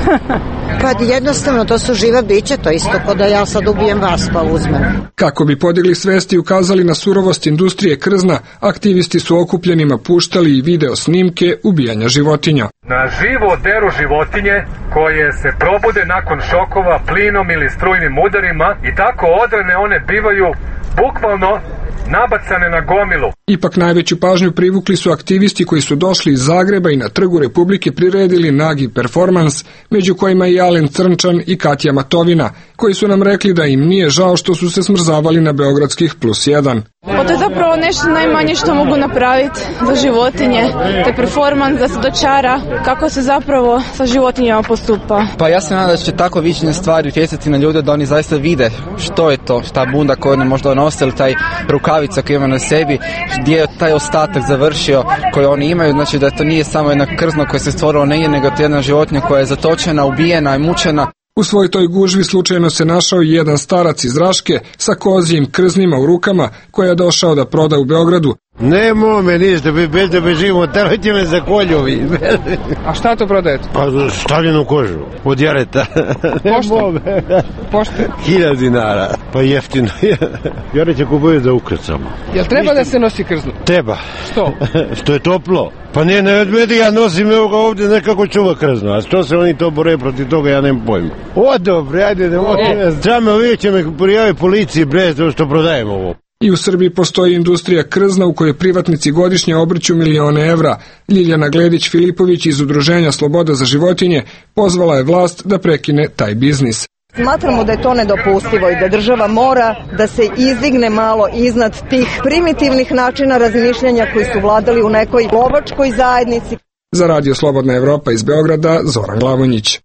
Pa jednostavno, to su živa bića, to isto kao da ja sad ubijem vas pa uzmem.
Kako bi podigli svest i ukazali na surovost industrije krzna, aktivisti su okupljenima puštali i video snimke ubijanja životinja.
Na živo deru životinje koje se probude nakon šokova plinom ili strujnim udarima i tako odrene one bivaju bukvalno nabacane na gomilu.
Ipak najveću pažnju privukli su aktivisti koji su došli iz Zagreba i na Trgu Republike priredili nagi performans, među kojima i Alen Crnčan i Katja Matovina, koji su nam rekli da im nije žao što su se smrzavali na beogradskih plus jedan.
Pa to je zapravo nešto najmanje što mogu napraviti za životinje, te performans da se dočara kako se zapravo sa životinjama postupa.
Pa ja se nadam da će tako viđene stvari utjecati na ljude da oni zaista vide što je to, ta bunda koju oni možda nose ili taj rukavica koju ima na sebi, gdje je taj ostatak završio koji oni imaju, znači da to nije samo jedna krzno koja se stvorila negdje, nego to je jedna životinja koja je zatočena, ubijena i mučena.
U svoj toj gužvi slučajno se našao i jedan starac iz Raške sa kozijim krznima u rukama koja je došao da proda u Beogradu.
Nemo me ništa, bez da bežimo, terajte me za koljovi.
A šta to prodajete?
Pa stavljenu kožu, od jareta.
Pošto? Pošto?
Hiljad dinara, pa jeftino je. Jareće kupuju da ukrcamo.
Jel treba da se nosi krzno?
Treba.
Što?
Što je toplo. Pa nije ne odmedi, ja nosim evo ga ovdje nekako čuva krzno, a što se oni to bore protiv toga, ja nemam pojma. O, dobro, ajde, ne možem. Samo uvijek će me prijaviti policiji, bre, to što prodajem ovo.
I u Srbiji postoji industrija krzna u kojoj privatnici godišnje obrću milione evra. Ljiljana Gledić-Filipović iz Udruženja Sloboda za životinje pozvala je vlast da prekine taj biznis.
Smatramo da je to nedopustivo i da država mora da se izdigne malo iznad tih primitivnih načina razmišljanja koji su vladali u nekoj lovačkoj zajednici.
Za Radio Slobodna Evropa iz Beograda, Zoran Glavonjić.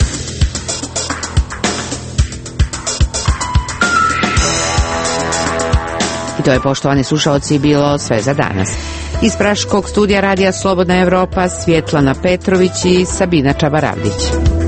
I to je, poštovani slušalci, bilo sve za danas. Iz Praškog studija Radija Slobodna Evropa, Svjetlana Petrović i Sabina Čabaravdić.